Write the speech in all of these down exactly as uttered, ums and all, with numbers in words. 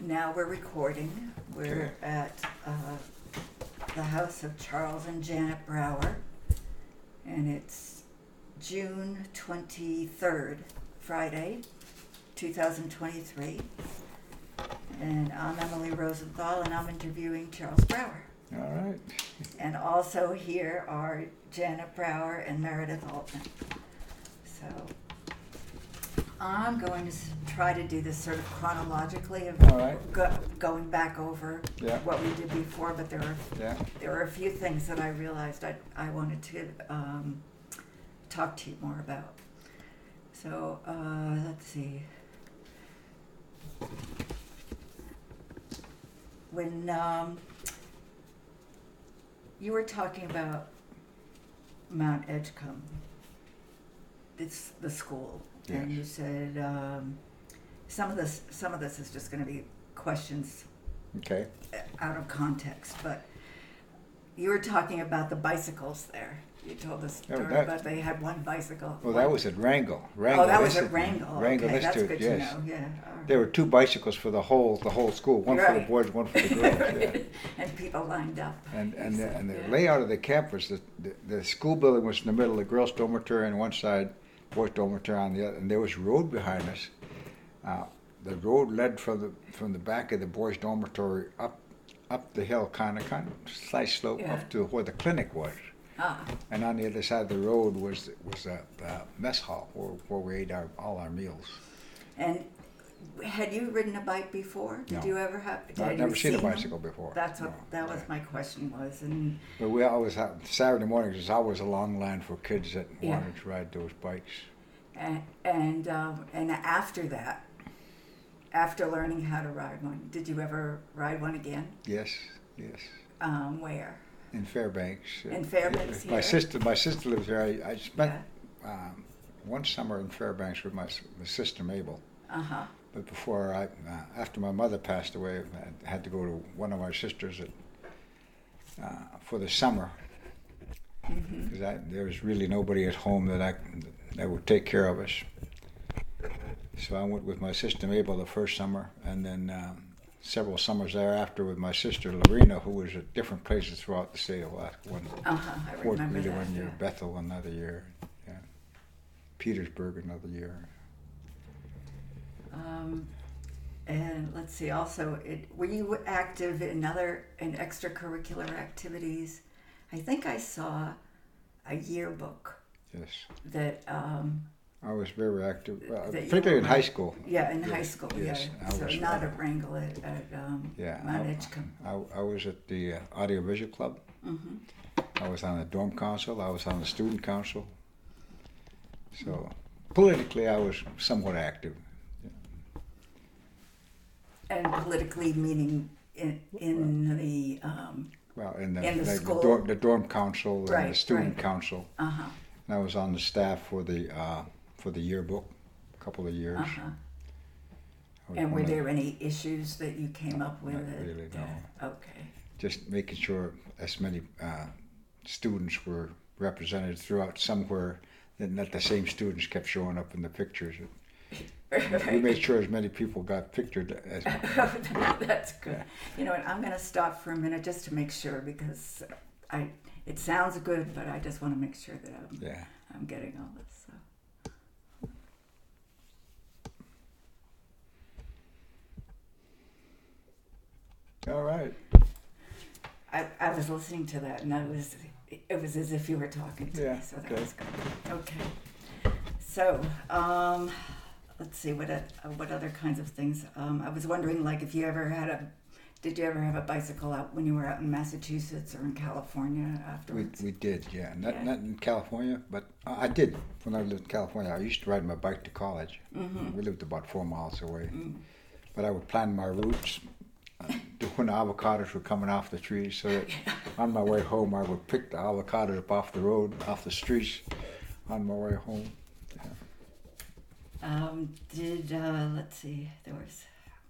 Now we're recording. We're at uh, the house of Charles and Janet Brower, and it's June twenty-third, Friday, two thousand twenty-three. And I'm Emily Rosenthal, and I'm interviewing Charles Brower. All right. And also here are Janet Brower and Meredith Altman. So I'm going to s- try to do this sort of chronologically of All right. go, going back over Yeah. what we did before, but there are Yeah. there were a few things that I realized I I wanted to um, talk to you more about. So uh, let's see. When um, you were talking about Mount Edgecombe, it's the school, and Yes. you said um, some of this some of this is just going to be questions Okay. out of context, but you were talking about the bicycles there. You told us Oh, story that- about they had one bicycle. Well, one- that was at Wrangell. Wrangell Oh, that was at Institute. Wrangell. Wrangell Okay, that's Institute, good to yes. know. Yeah. all right. There were two bicycles for the whole the whole school. One for the Right. boys, one for the girls. Yeah. And people lined up. And and the, and the Yeah. layout of the campus, the, the the school building was in the middle. The girls' dormitory on one side, boys' dormitory on the other, and there was a road behind us. Uh, the road led from the from the back of the boys' dormitory up up the hill, kind of kind of slight slope Yeah. up to where the clinic was. Ah, And on the other side of the road was was a, a mess hall where, where we ate our, all our meals. and had you ridden a bike before? Did No. you ever have? I've had never you seen a them? bicycle before. That's what No. that was Yeah. my question was, and But we always have Saturday mornings is always a long line for kids that Yeah. wanted to ride those bikes. and and, um, and after that, after learning how to ride one, did you ever ride one again? Yes, yes. Um, where? In Fairbanks. In Fairbanks My here? sister, my sister lives there. I, I spent Yeah. um, one summer in Fairbanks with my, s- my sister Mabel. Uh huh. But before I, uh, after my mother passed away, I had to go to one of my sisters at, uh, for the summer Mm-hmm. because there was really nobody at home that I that would take care of us. So I went with my sister Mabel the first summer, and then um, several summers thereafter with my sister Lorena, who was at different places throughout the state of Alaska. One Uh huh. I Fort remember Greeley that. one year, yeah. Bethel another year, yeah. Petersburg another year. Um, and let's see. Also, it, were you active in other in extracurricular activities? I think I saw a yearbook Yes, that. Um, I was very active, uh, That you particularly in were- high school. yeah, in Yes, high school. yes, yeah. I So was, not uh, at Wrangell at, at um, Yeah, Mount I, Edgecombe. I, I was at the uh, Audiovisual Club. Mm-hmm. I was on the dorm council. I was on the student council. So politically, I was somewhat active. And politically, meaning in in the um, Well, in the, In the like school. the, dorm, the dorm council and the Right, student right. council. uh huh And I was on the staff for the uh, for the yearbook, a couple of years. uh huh. I was And were one of- there any issues that you came up with? not that, really, uh, okay. just making sure as many uh, students were represented throughout somewhere, and that the same students kept showing up in the pictures. We made sure as many people got pictured as. That's good. You know what? I'm going to stop for a minute just to make sure because I it sounds good, but I just want to make sure that I'm Yeah. I'm getting all this. So. All right. I, I was listening to that and I was it was as if you were talking to Yeah, me, so that okay. was good. Okay. So, um, let's see what uh, what other kinds of things. Um, I was wondering, like, if you ever had a, did you ever have a bicycle out when you were out in Massachusetts or in California We, afterwards? we did, yeah. Not, Yeah. not in California, but I I did when I lived in California. I used to ride my bike to college. Mm-hmm. We lived about four miles away. Mm. But I would plan my routes uh, to when the avocados were coming off the trees, so that on my way home I would pick the avocados up off the road, off the streets, on my way home. Um, did uh, let's see, there was,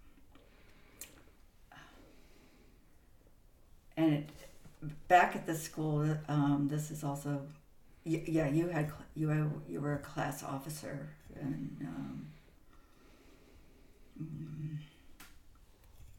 and it, back at the school. Um, this is also, y- yeah. You had cl- you were, you were a class officer, and um, mm,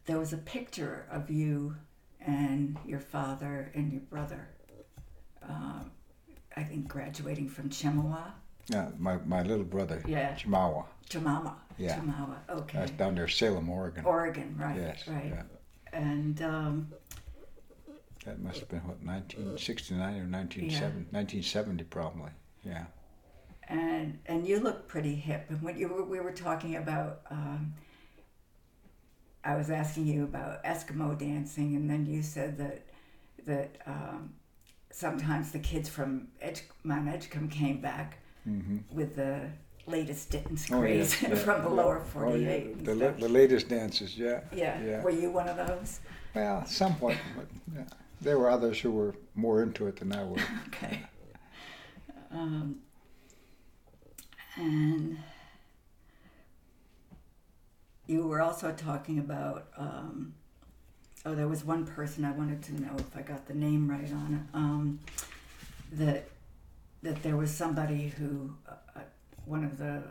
there was a picture of you and your father and your brother, uh, I think graduating from Chemawa. Yeah, my, my little brother, Yeah. Chimawa. Chemawa. Yeah. Chemawa, okay. That's down there, Salem, Oregon. Oregon, right, Yes, right. yeah. And um, That must have been, what, nineteen sixty-nine or nineteen seventy? Yeah. nineteen seventy probably, yeah. and and you look pretty hip. And when you were, we were talking about, um, I was asking you about Eskimo dancing, and then you said that that um, sometimes the kids from Edge, Mount Edgecombe came back Mm-hmm. with the latest dance Oh, craze yeah, yeah, from the yeah. lower Oh, forty-eight. yeah. and The, la- stuff. the latest dances, yeah. yeah. yeah. Were you one of those? Well, somewhat, but yeah. There were others who were more into it than I was. Okay. Um, and you were also talking about, um, oh, there was one person I wanted to know if I got the name right on it, um, that, that there was somebody who, uh, one of the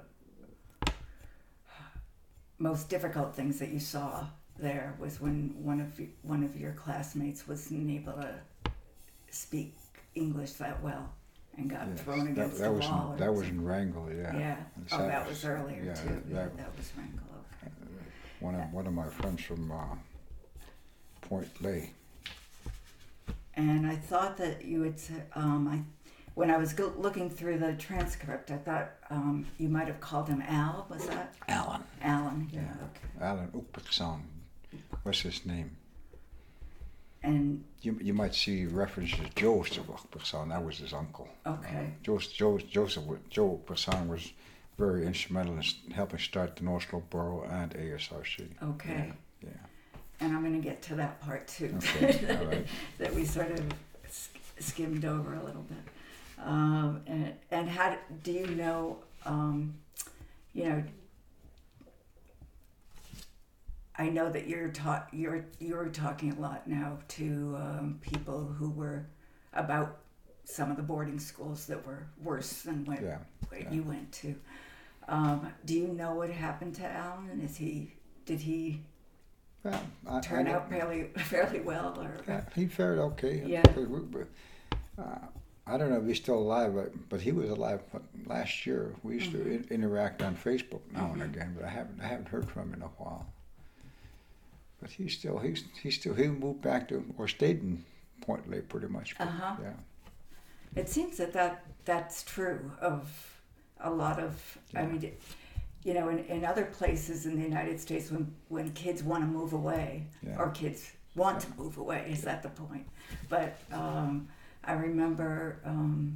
most difficult things that you saw there was when one of you, one of your classmates wasn't able to speak English that well and got Yes, thrown that, against that the was wall. in, or that was something. in Wrangell, yeah. Yeah. And Oh, so that was earlier yeah, too. Yeah, that- that was Wrangell. Okay. One of one of my friends from uh, Point Lay. And I thought that you had said, um, I, when I was go- looking through the transcript, I thought um, you might have called him Al. Was that Alan. Alan? Yeah. Yeah. Okay. Alan Upperson was his name. And You you might see references to Joseph Upperson. That was his uncle. okay. Joseph, Joseph, Joseph Joe Upperson was very instrumental in s- helping start the North Slope Borough and A S R C. Okay. Yeah. And I'm going to get to that part too. Okay, all right. That we sort of sk- skimmed over a little bit. Um, and and how d- do you know? Um, you know, I know that you're ta- you're you're talking a lot now to um, people who were about some of the boarding schools that were worse than what, Yeah, what yeah. you went to. Um, do you know what happened to Alan? Is he did he Well, I, turn I out fairly fairly well, or Yeah, he fared okay. Yeah. But we- but, uh, I don't know if he's still alive, but, but he was alive what, last year. We used to in, interact on Facebook now and Mhm. again, but I haven't I haven't heard from him in a while. But he's still he's he's still he moved back to or stayed in Point Lay pretty much. but, Uh-huh. Yeah. it seems that, that that's true of a lot of, I Yeah. mean, you know, in, in other places in the United States, when, when kids want to move away, Yeah. or kids want to move away, is that the point? But um, I remember, um,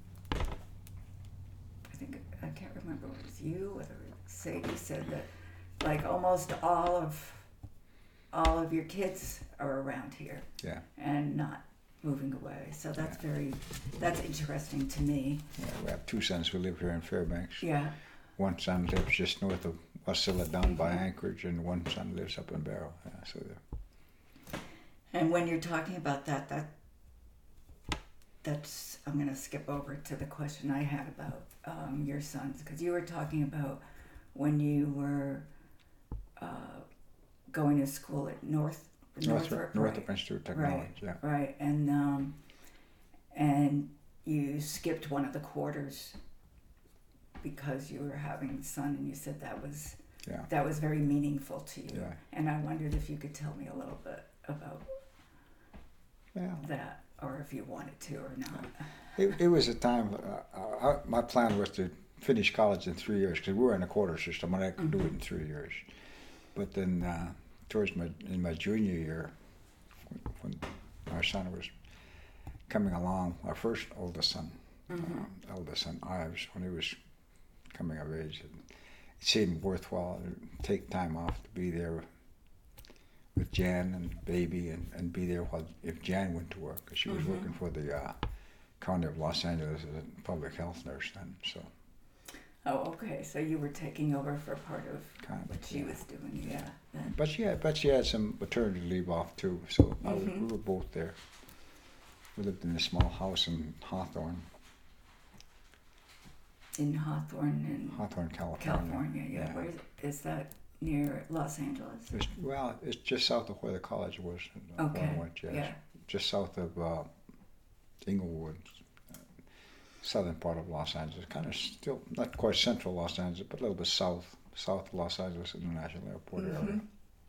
I think, I can't remember if it was you or Sadie said that, like, almost all of, all of your kids are around here. Yeah. And not moving away. So that's very, that's interesting to me. Yeah, we have two sons who live here in Fairbanks. Yeah. One son lives just north of Wasilla down by Anchorage, and one son lives up in Barrow. Yeah, so they're- And when you're talking about that, that that's, I'm going to skip over to the question I had about um, your sons, because you were talking about when you were uh, going to school at North Northrop, Northrop, Northrop right? Institute of Technology. Yeah. Right, and um, and you skipped one of the quarters because you were having a son, and you said that was Yeah. that was very meaningful to you. Yeah. And I wondered if you could tell me a little bit about Yeah. that, or if you wanted to or not. It, it was a time. Uh, uh, my plan was to finish college in three years because we were in a quarter system, and I could do it in three years. But then, uh, towards my in my junior year, when, when our son was coming along, our first oldest son, Mm-hmm. uh, eldest son Ives, when he was coming of age, it seemed worthwhile to take time off to be there with Jan and baby, and, and be there while if Jan went to work, because she was Mhm. working for the uh, County of Los Angeles as a public health nurse then. So Oh, okay. So you were taking over for part of kind of. what she yeah. was doing, yeah. Then. But she had, but she had some maternity leave off too. So I was, Mhm. we were both there. We lived in a small house in Hawthorne, In Hawthorne, in Hawthorne, California. California, yeah. Yeah. Where is, is that near Los Angeles? It's, well, it's just south of where the college was. uh, Okay, where I went, yes. yeah. Just south of uh, Inglewood, uh, southern part of Los Angeles. Kind of still not quite central Los Angeles, but a little bit south, south of Los Angeles International Airport Mm-hmm. area.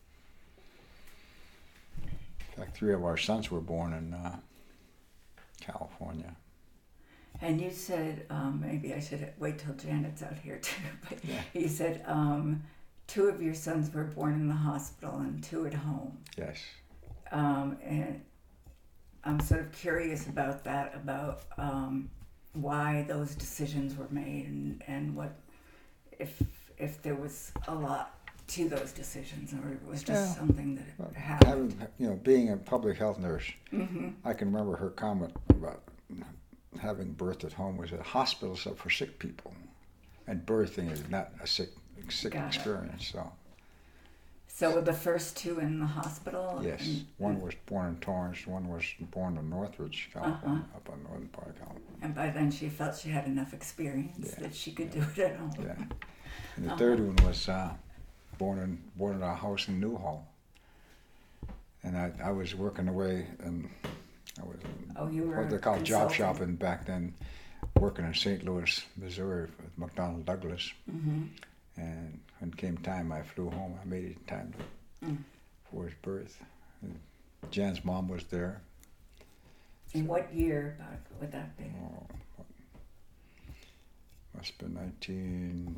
In fact, three of our sons were born in uh, California. And you said, um, maybe I should wait till Janet's out here too, but Yeah. you said um, two of your sons were born in the hospital and two at home. Yes. Um, and I'm sort of curious about that, about um, why those decisions were made and, and what, if if there was a lot to those decisions or it was just Yeah. something that Well, happened. having, you know, being a public health nurse, Mm-hmm. I can remember her comment about having birth at home was that hospitals are for sick people, and birthing is not a sick sick Got it. experience. So So were the first two in the hospital? yes, And, one was born in Torrance, one was born in Northridge, California, up on northern part of California. and by then she felt she had enough experience Yeah, that she could yeah. do it at home. Yeah, and the Uh-huh. third one was uh, born in born in our house in Newhall, and I I was working away and I was Oh, you were what they call job consulting. shopping back then, working in Saint Louis, Missouri with McDonnell Douglas. Mm-hmm. And when it came time, I flew home. I made it in time to, Mm. for his birth. And Jan's mom was there. In what year about would that be? Oh, what, must have been nineteen,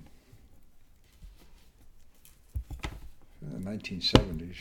the nineteen seventies.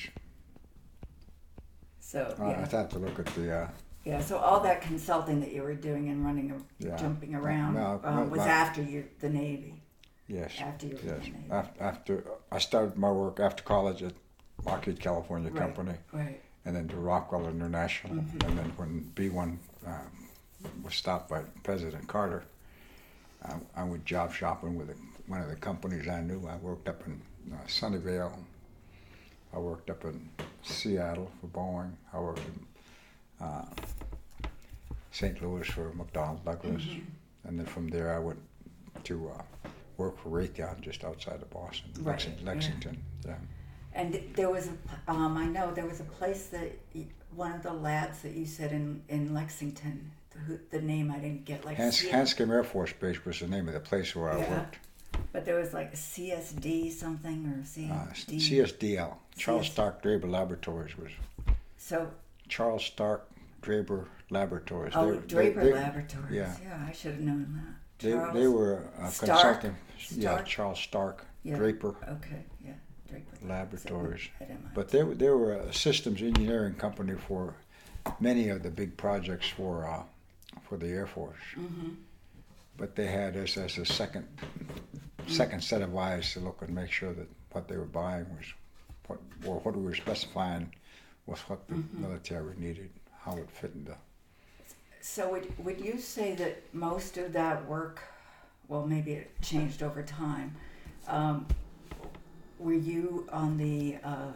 So I, I yeah, have to look at the. Uh, yeah. So all that consulting that you were doing and running, a- Yeah. jumping around, Well, um, well, was my- after you the Navy. yes. After you were Yes. in the Navy. After, after I started my work after college at Lockheed California Right. Company, Right. and then to Rockwell International, Mhm. and then when B one uh, was stopped by President Carter, I, I went job shopping with a, one of the companies I knew. I worked up in uh, Sunnyvale. I worked up in Seattle for Boeing. I worked in uh, Saint Louis for McDonnell Douglas, Mhm. and then from there I went to uh, work for Raytheon just outside of Boston, Right, Lexi- yeah. Lexington. Yeah. And there was a, um, I know there was a place that y- one of the labs that you said in in Lexington. The, who, the name I didn't get, like Hans, C- Hanscom Air Force Base was the name of the place where I Yeah. worked. but there was like a C S D something or C Uh, S D. C S D L, Charles C S Stark Draper Laboratories was So Charles Stark Draper Laboratories. oh, They- Draper they, they, Laboratories. yeah. Yeah, I should have known that. They, Charles? they were uh, Stark? consulting. Yeah, Stark? Charles Stark Yeah. Draper Okay, yeah, Draper Laboratories. At M I T. But they, were- they were a systems engineering company for many of the big projects for uh, for the Air Force. Mhm. But they had us as a second second set of eyes to look and make sure that what they were buying was what or what we were specifying was what the Mhm. military needed, how it fit into. So would would you say that most of that work, well, maybe it changed over time. Um, were you on the uh,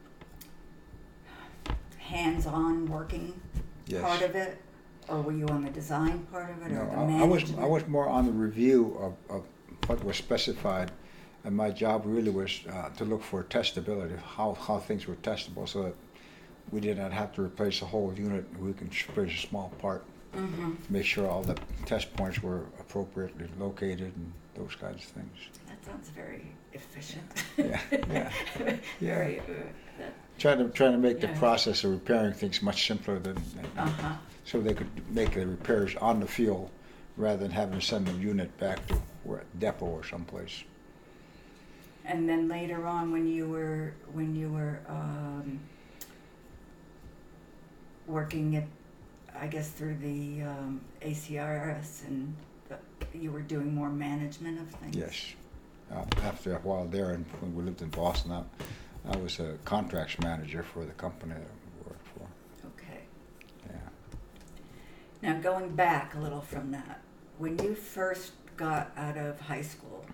hands-on working Yes. part of it, or were you on the design part of it, No, or the I, I management? was I was more on the review of, of what was specified, and my job really was uh, to look for testability, how how things were testable, so that we did not have to replace the whole unit. We can replace a small part, Mm-hmm. make sure all the test points were appropriately located, and those kinds of things. That sounds very efficient. Yeah, yeah. Very. Uh, that, Trying to trying to make the Yeah. process of repairing things much simpler than, uh-huh. so they could make the repairs on the field rather than having to send the unit back to where, depot or someplace. And then later on, when you were when you were um, working at, I guess through the um, A C R S, and the, you were doing more management of things. Yes. Uh, after a while there, and when we lived in Boston, I, I was a contracts manager for the company that I worked for. Okay. Yeah. Now going back a little from that, when you first got out of high school,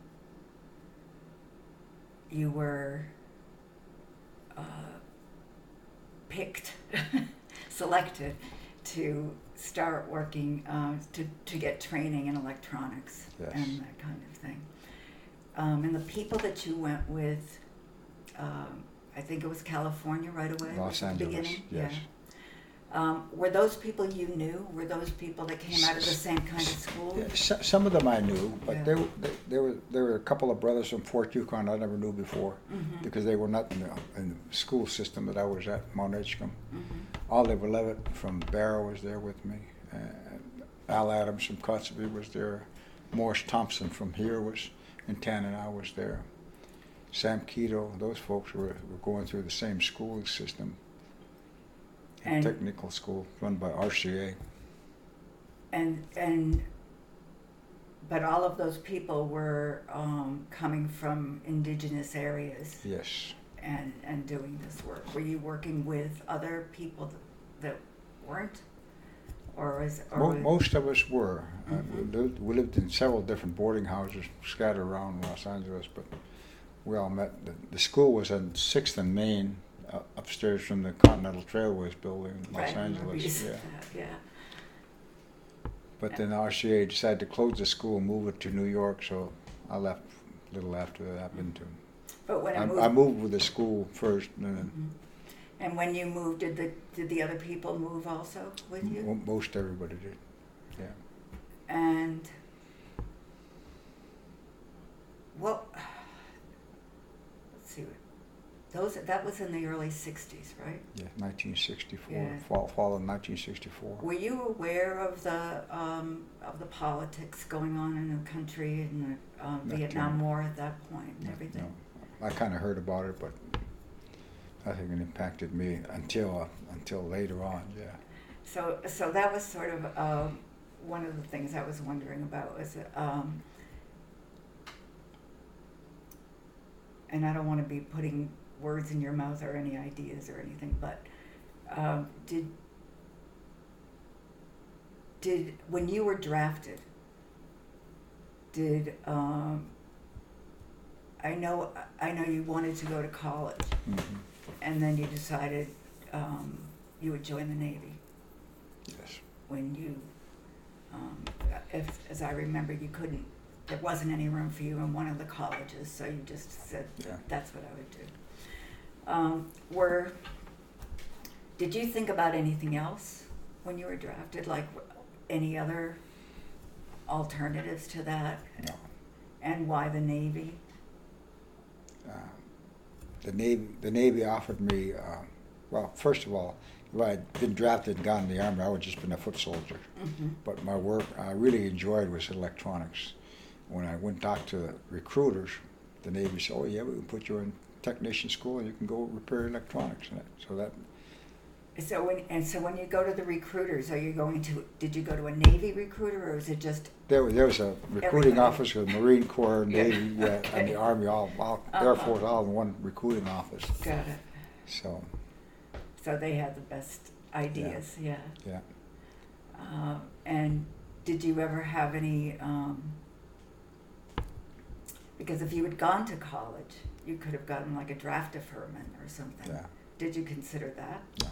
you were uh, picked, selected to start working, uh, to, to get training in electronics Yes. and that kind of thing. Um, and the people that you went with um, I think it was California right away. Los at the Angeles, beginning? yes. Yeah. Um, were those people you knew? Were those people that came out of the same kind of school? Yeah, so, some of them I knew, but Yeah. there, were- there, there were there were a couple of brothers from Fort Yukon I never knew before Mhm. because they were not in the, in the school system that I was at, Mount Edgecombe. Mhm. Oliver Levitt from Barrow was there with me. Uh, Al Adams from Kotzebue was there. Morris Thompson from here was in Tanana was there. Sam Keto, those folks were, were going through the same schooling system. And- Technical school run by R C A. And and but all of those people were um, coming from indigenous areas Yes. and and doing this work. Were you working with other people that, that weren't, or was or Mo- was- most of us were. Uh, Mhm. we, lived, we lived in several different boarding houses scattered around Los Angeles, but we all met. The, the school was on Sixth and Main, uh, upstairs from the Continental Trailways building in Los Right, I remember you Angeles. said Yeah. that, yeah. But then R C A decided to close the school and move it to New York, so I left a little after that happened. To But when it I, moved, I moved with the school first, and then Mhm. And when you moved, did the did the other people move also with you? mo- most everybody did. Yeah. And what? Let's see. Those that was in the early sixties, right? Yeah, nineteen sixty-four, Yeah. fall, fall of nineteen sixty-four. Were you aware of the um, of the politics going on in the country and the um, Not Vietnam too- War at that point and everything? No, I kind of heard about it, but nothing impacted me until uh, until later on. Yeah. So, so that was sort of uh, one of the things I was wondering about was, um, and I don't want to be putting words in your mouth or any ideas or anything, but um, did did when you were drafted, did um, I know I know you wanted to go to college, hmm and then you decided um, you would join the Navy. Yes. When you, um, if, as I remember, you couldn't, there wasn't any room for you in one of the colleges, so you just said, Yeah. that's what I would do. Um, were, did you think about anything else when you were drafted, like any other alternatives to that? No. And why the Navy? Uh, the Navy. The Navy offered me. Uh, well, first of all, if I had been drafted and gone in the Army, I would have just been a foot soldier. Mm-hmm. But my work I really enjoyed was electronics. When I went back to the recruiters, the Navy said, "Oh yeah, we can put you in technician school and you can go repair electronics." And that, so that So when, and so when you go to the recruiters, are you going to, did you go to a Navy recruiter or is it just, there, was- there was a recruiting Everybody. office with Marine Corps, Yeah. Navy, yeah, and Okay. the Army, all, all Air Uh-huh. Force, all in one recruiting office. got it? So So they had the best ideas, yeah. yeah. Uh, and did you ever have any, um, because if you had gone to college, you could have gotten like a draft deferment or something. Yeah. Did you consider that? No.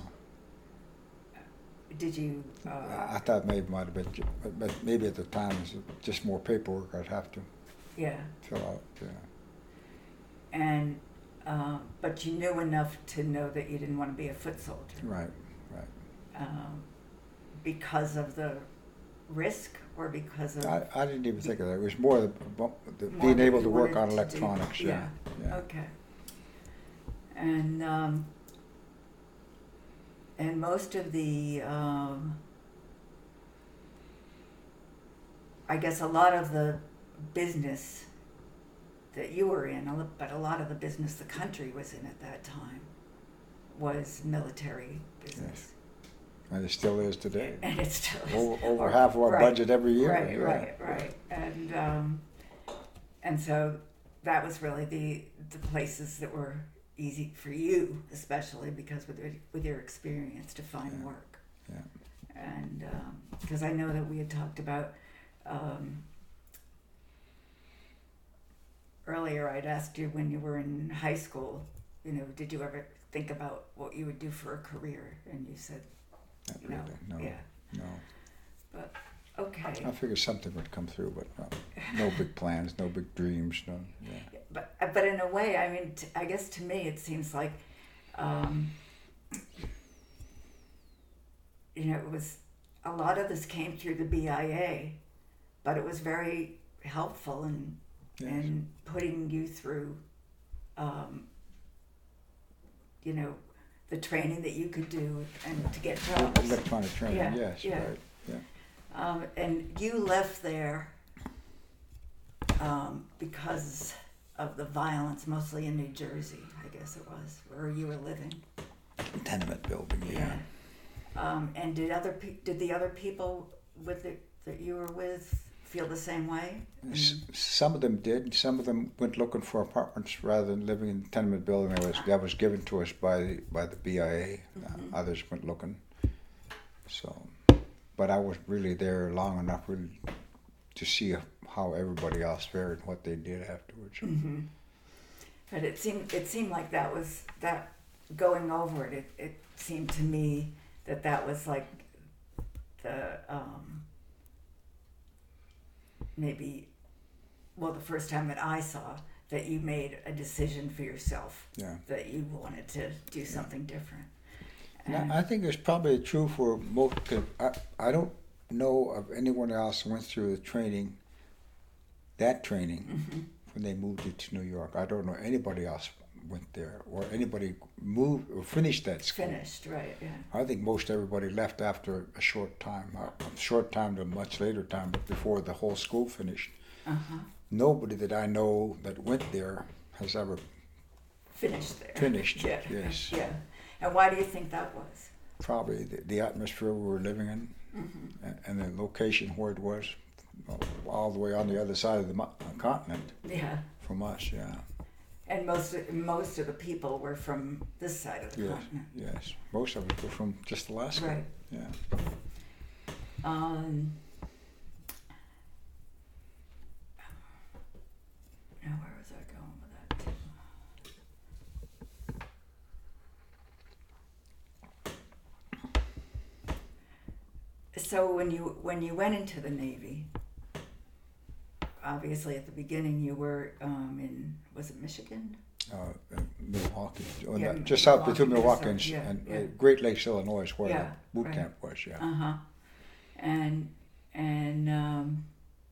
Did you, I uh, thought maybe it might have been, ju- but, but maybe at the time it was just more paperwork I'd have to yeah, fill out. Yeah. and, uh, but you knew enough to know that you didn't want to be a foot soldier. Right, right. Um, because of the risk or because of? I, I didn't even think of that. It was more the, the More being that able you to work wanted on to do- electronics. Yeah. yeah. Okay. And um, and most of the, um, I guess a lot of the business that you were in, a lo- but a lot of the business the country was in at that time was military business. And it still is today. And it still is. Over, over Or- half of our right, budget every year. Right, yeah. right, right. And um, and so that was really the the places that were easy for you, especially because with your, with your experience to find Yeah. work. Yeah. And because I know that we had talked about um, earlier, I'd asked you when you were in high school, you know, did you ever think about what you would do for a career? And you said, Not no, really. No. yeah, No. okay. I figured something would come through, but no, no big plans, no big dreams. No. Yeah. but but in a way, I mean, t- I guess to me, it seems like, um, you know, it was a lot of this came through the B I A, but it was very helpful in Yes. in putting you through, um, you know, the training that you could do and to get jobs. Electronic training, Yeah, yes, yeah. right. Yeah. Um, and you left there um, because of the violence, mostly in New Jersey, I guess it was, where you were living. Tenement building, yeah. Um, and did other pe- did the other people with it that you were with feel the same way? S- Some of them did. Some of them went looking for apartments rather than living in the tenement building that was that was given to us by the, by the B I A. Mhm. Uh, others went looking. So, but I was really there long enough really to see how everybody else fared and what they did afterwards. Mm-hmm. But it seemed it seemed like that was that going over it. It, it seemed to me that that was like the um, maybe well the first time that I saw that you made a decision for yourself Yeah. that you wanted to do something different. And And- I I think it's probably true for most. 'Cause I I don't know of anyone else who went through the training, that training, Mhm. when they moved it to New York. I don't know anybody else went there or anybody moved or finished that school. Finished, right? Yeah. I think most everybody left after a short time, a a short time to a much later time, but before the whole school finished. Uh huh. Nobody that I know that went there has ever Finished there. finished. Yeah. Yes, Yeah. And why do you think that was? probably the, the atmosphere we were living in, Mm-hmm. and, and the location where it was, all the way on the other side of the mo- continent Yeah. from us. Yeah, And most of, most of the people were from this side of the yes, continent. yes. Most of us were from just Alaska. Right. Yeah. Um, now where was I going with that too? So when you when you went into the Navy, obviously at the beginning you were um, in was it Michigan? Uh, uh, Milwaukee, oh, Yeah, no, just south between Milwaukee, Milwaukee and, Minnesota, and yeah, uh, yeah. Great Lakes, Illinois, is where Yeah, the boot right. camp was. Yeah. Uh huh. And and um,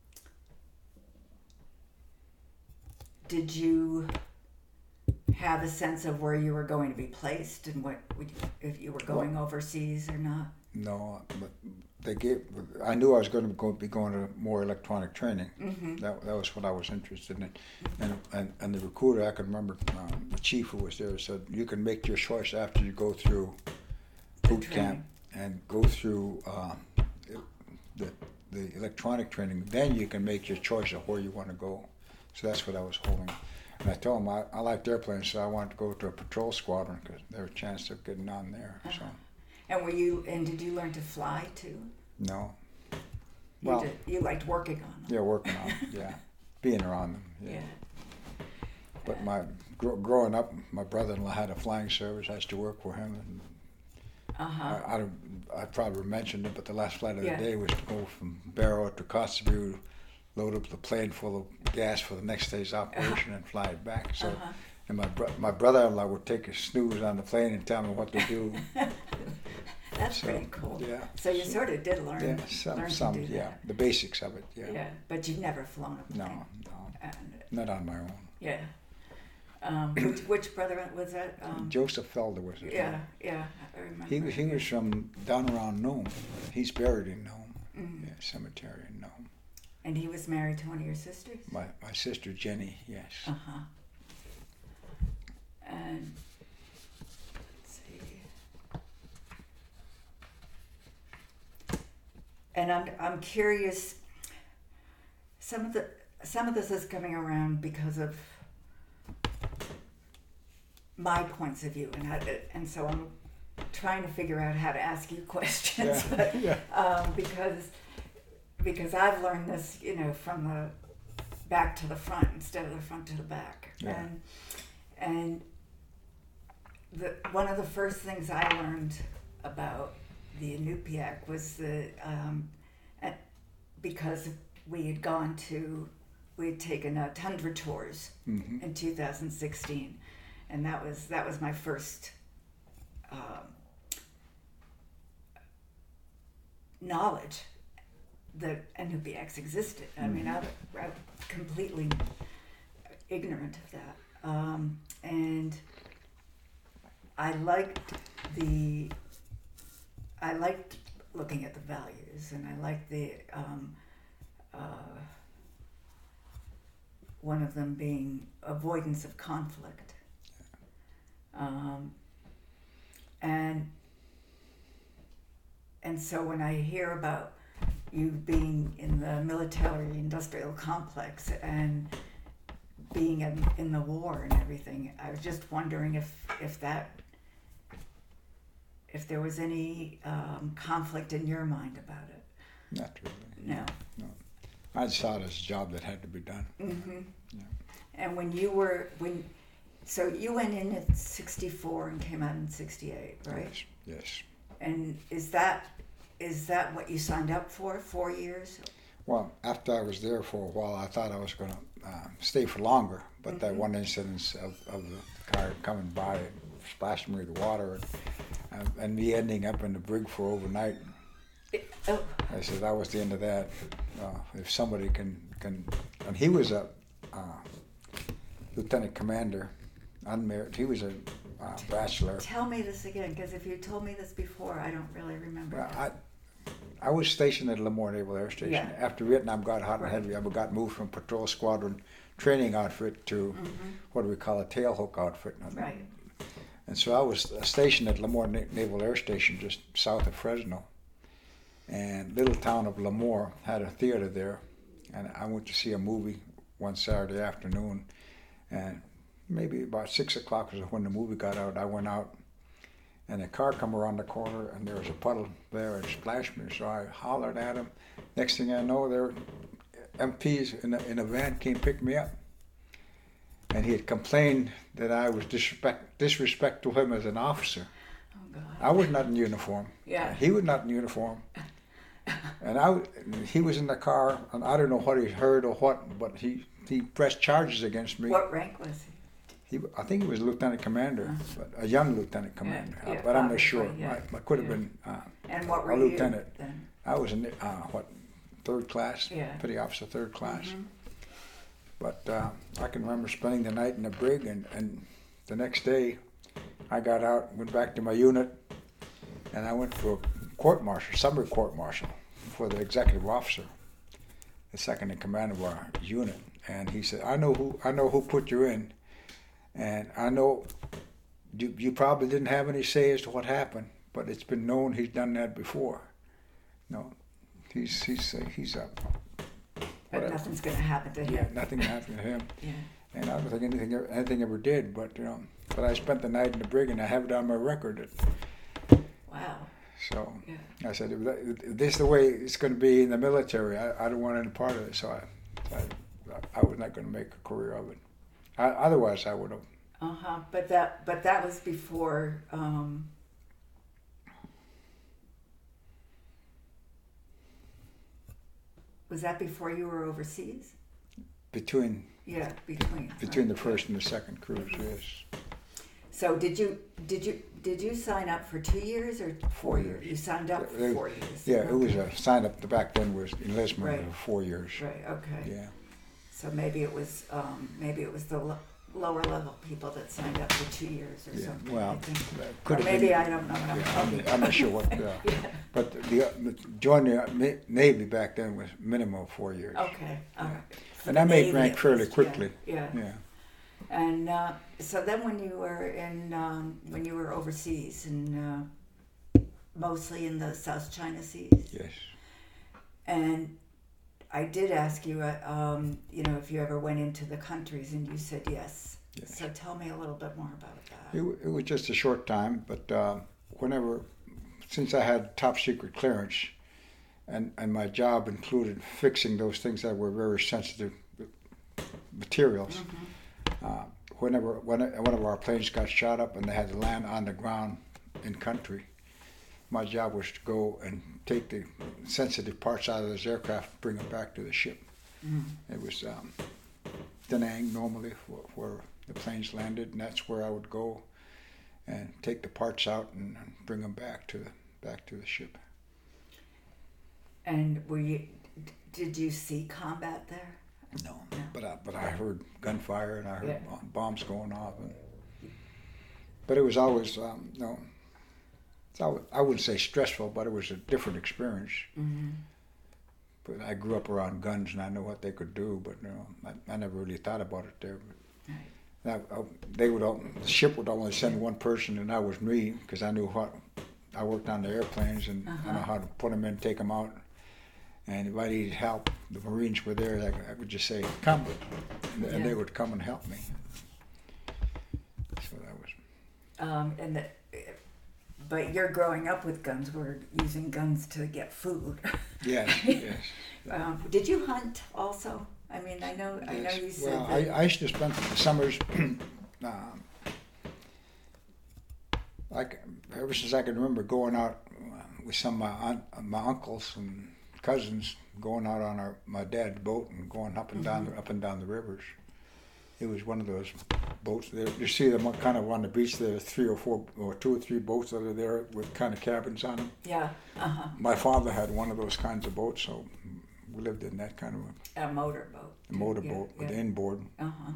did you have a sense of where you were going to be placed and what would you, if you were going overseas or not? No, but they gave. I knew I was going to go, be going to more electronic training. Mm-hmm. That that was what I was interested in, and and, and the recruiter, I can remember, um, the chief who was there said you can make your choice after you go through boot training. camp and go through um, the the electronic training. Then you can make your choice of where you want to go. So that's what I was holding. And I told him I, I liked airplanes, so I wanted to go to a patrol squadron because there was a chance of getting on there. So And were you and did you learn to fly too? no, You well, did, you liked working on them. yeah, working on it, yeah, being around them. Yeah. Yeah. But my gr- growing up, my brother-in-law had a flying service. I used to work for him, and Uh huh. I, I, don't, I probably mentioned it, but the last flight of the Yeah. day was to go from Barrow to Kotzebue, load up the plane full of gas for the next day's operation, and fly it back. So, Uh-huh. and my bro- my brother-in-law would take a snooze on the plane and tell me what to do. That's So, pretty cool. yeah. So you sort of did learn. Yeah, some, learn some, to do yeah, that. the basics of it. Yeah. Yeah, but you've never flown a No, plane. no, And, not on my own. yeah. Um, which, which brother was that? Um, Joseph Felder was his yeah, name. yeah, I remember. He was he was from down around Nome. He's buried in Nome, Mm. yeah, cemetery in Nome. And he was married to one of your sisters? My my sister Jenny, yes. Uh huh. And let's see. And I'm I'm curious. Some of the some of this is coming around because of my points of view, and I, and so I'm trying to figure out how to ask you questions, Yeah, but, yeah. um, because because I've learned this, you know, from the back to the front instead of the front to the back, Yeah. and and the one of the first things I learned about the Inupiaq was the um, at, because we had gone to we'd taken uh, Tundra tours Mm-hmm. in two thousand sixteen, and that was that was my first um, knowledge that N U P X existed. I mean, I, I was completely ignorant of that, um, and I liked the I liked looking at the values, and I liked the um, uh, one of them being avoidance of conflict, um, and and so when I hear about you being in the military-industrial complex and being in, in the war and everything, I was just wondering if if that if there was any um, conflict in your mind about it. Not really. No. No. I just saw it as a job that had to be done. Mm-hmm. Yeah. And when you were when, so you went in at sixty-four and came out in sixty-eight, right? Yes. Yes. And is that is that what you signed up for? Four years? Well, after I was there for a while, I thought I was going to uh, stay for longer, but mm-hmm. that one incident of, of the car coming by and splashing me with water, and, uh, and me ending up in the brig for overnight. It, oh. I said that was the end of that. Uh, if somebody can can, and he was a uh, lieutenant commander, unmarried. He was a uh, bachelor. Tell me this again, because if you told me this before, I don't really remember. Well, I, I was stationed at Lemoore Naval Air Station. Yeah. After Vietnam got hot Right. and heavy, I got moved from patrol squadron training outfit to Mm-hmm. what do we call a tailhook outfit. Right. And so I was stationed at Lemoore Na- Naval Air Station just south of Fresno. And little town of Lemoore had a theater there. And I went to see a movie one Saturday afternoon. And maybe about six o'clock was when the movie got out. I went out. And a car come around the corner, and there was a puddle there and splashed me. So I hollered at him. Next thing I know, there M Ps in a, in a van came pick me up. And he had complained that I was disrespect, disrespectful to him as an officer. Oh, God. I was not in uniform. Yeah. He was not in uniform. And I, he was in the car, and I don't know what he heard or what, but he, he pressed charges against me. What rank was he? He, I think he was lieutenant commander, but a young lieutenant commander. Yeah, yeah, but I'm not sure. yeah, I, I could have yeah. been uh, And what were a you lieutenant. then? I was in uh, what third class, Yeah. petty officer third class. Mhm. But uh, I can remember spending the night in the brig, and, and the next day I got out, went back to my unit, and I went for a court martial, summary court martial, for the executive officer, the second in command of our unit. And he said, "I know who I know who put you in. And I know you, you probably didn't have any say as to what happened, but it's been known he's done that before. No, he's he's he's up. But nothing's going to happen to him. Yeah, nothing happened to him. Yeah. And I don't think anything anything ever did. But you know, but I spent the night in the brig, and I have it on my record. That, Wow. so Yeah. I said, if, that, if this is the way it's going to be in the military, I, I don't want any part of it. So I I, I was not going to make a career of it. I, otherwise, I would have. Uh huh. But that but that was before. Um, was that before you were overseas? Between Yeah, between. between the right. first and the second cruise, yes. So did you did you did you sign up for two years or four, Four years? years. You signed up for Yeah, four years. Yeah, it was Okay. a sign up. The back then was enlistment Right. for four years. Right. Okay. Yeah, So maybe it was um, maybe it was the lo- lower level people that signed up for two years or yeah. something. Well, I think. that could Or have maybe been. I don't know what I'm Yeah, talking I'm, I'm not sure what. Yeah. Yeah. But the, the joining the Ma- Navy back then was minimum of four years. Okay. All right. For And the I made Navy, rank at fairly least, quickly. Yeah. yeah. Yeah. And uh, so then, when you were in, um, when you were overseas, and uh, mostly in the South China Seas, Yes. and I did ask you, uh, um, you know, if you ever went into the countries, and you said yes. Yes. So tell me a little bit more about that. It, wa- it was just a short time, but uh, whenever, since I had top secret clearance, and, and my job included fixing those things that were very sensitive materials. Mm-hmm. Uh, whenever when one of our planes got shot up and they had to land on the ground in country, my job was to go and take the sensitive parts out of those aircraft, bring them back to the ship. Mm. It was um, Da Nang normally where, where the planes landed, and that's where I would go and take the parts out and, and bring them back to the back to the ship. And were you? Did you see combat there? No, No. but I, but I heard gunfire and I heard Yeah. bombs going off, and but it was always um, no. It's always, I wouldn't say stressful, but it was a different experience. Mm-hmm. But I grew up around guns and I knew what they could do, but you know, I, I never really thought about it there. But Right. I, I, they would all, the ship would only send one person, and that was me, because I knew what I worked on the airplanes and Uh-huh. I know how to put them in, take them out. And if I needed help, the Marines were there. I, I would just say, "Come," and, and they Yeah. would come and help me. So that was. Um, and the, but you're growing up with guns. We're using guns to get food. Yes, yes. Um, did you hunt also? I mean, I know, I know Yes. you said Well, that. I, I used to spend the summers, um, like ever since I can remember, going out uh, with some of my aunt, my uncles and cousins, going out on our my dad's boat and going up and down Mhm. the, up and down the rivers. It was one of those boats there. You see them kind of on the beach. There's three or four or two or three boats that are there with kind of cabins on them. Yeah. Uh huh. My father had one of those kinds of boats, so we lived in that kind of a, A motorboat. a motorboat Yeah, with yeah. inboard. Uh huh.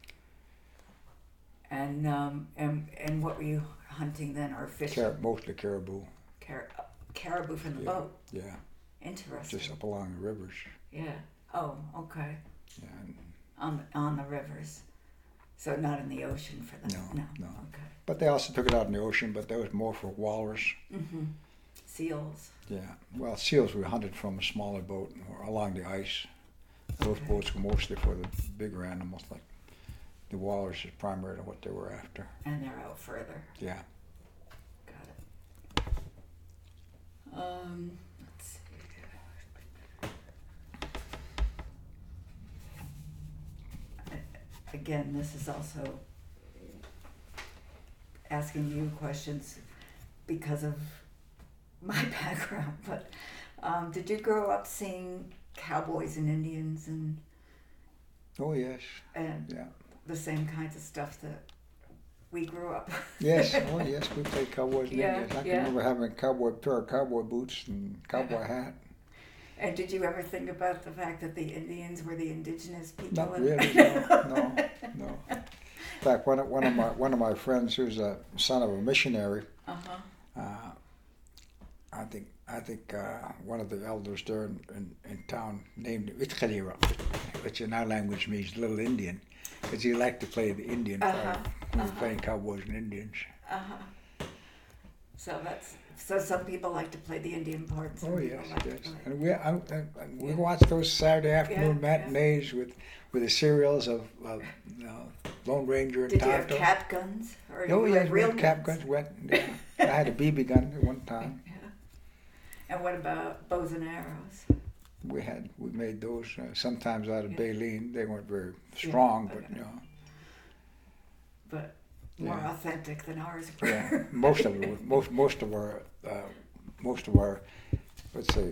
And um and and what were you hunting then, or fishing? Car- mostly caribou. Car- caribou from the Yeah. boat. Yeah, Interesting. just up along the rivers. Yeah. Oh, okay. Yeah, and, On on the rivers, so not in the ocean for that. No, No. no. Okay. but they also took it out in the ocean, but that was more for walrus. Mm-hmm. Seals. Yeah, well, seals we hunted from a smaller boat or along the ice. Those Okay. boats were mostly for the bigger animals, like the walrus is primarily what they were after. And they're out further. Yeah. Got it. Um, let's see. Again, this is also asking you questions because of my background, but um, did you grow up seeing cowboys and Indians and, Oh yes. and Yeah. the same kinds of stuff that we grew up? Yes. Oh yes. We played cowboys and Yeah, Indians. I can yeah. remember having a cowboy pair of cowboy boots and cowboy hat. And did you ever think about the fact that the Indians were the indigenous people? Not in- really. No. No. No. In fact, one of, one of my one of my friends, who's a son of a missionary, Uh-huh. uh, I think I think uh, one of the elders there in, in, in town named him Itchalira, which in our language means little Indian, because he liked to play the Indian Uh-huh, part. He was uh-huh. playing cowboys and Indians. Uh-huh. So that's so some people like to play the Indian part. and Some Oh people yes, like yes. to play. And we I, I, we Yeah. watched those Saturday afternoon Yeah, yeah. matinees with with the serials of, of uh, Lone Ranger and Did you have Tonto. cap guns or Oh you yes, had we real had cap guns. Went, yeah. I had a B B gun at one time. Yeah. And what about bows and arrows? We had we made those uh, sometimes out of Yeah. baleen. They weren't very strong, but okay. you know, But more Yeah. authentic than ours were. yeah. Most of it, was, most most of our uh, most of our let's say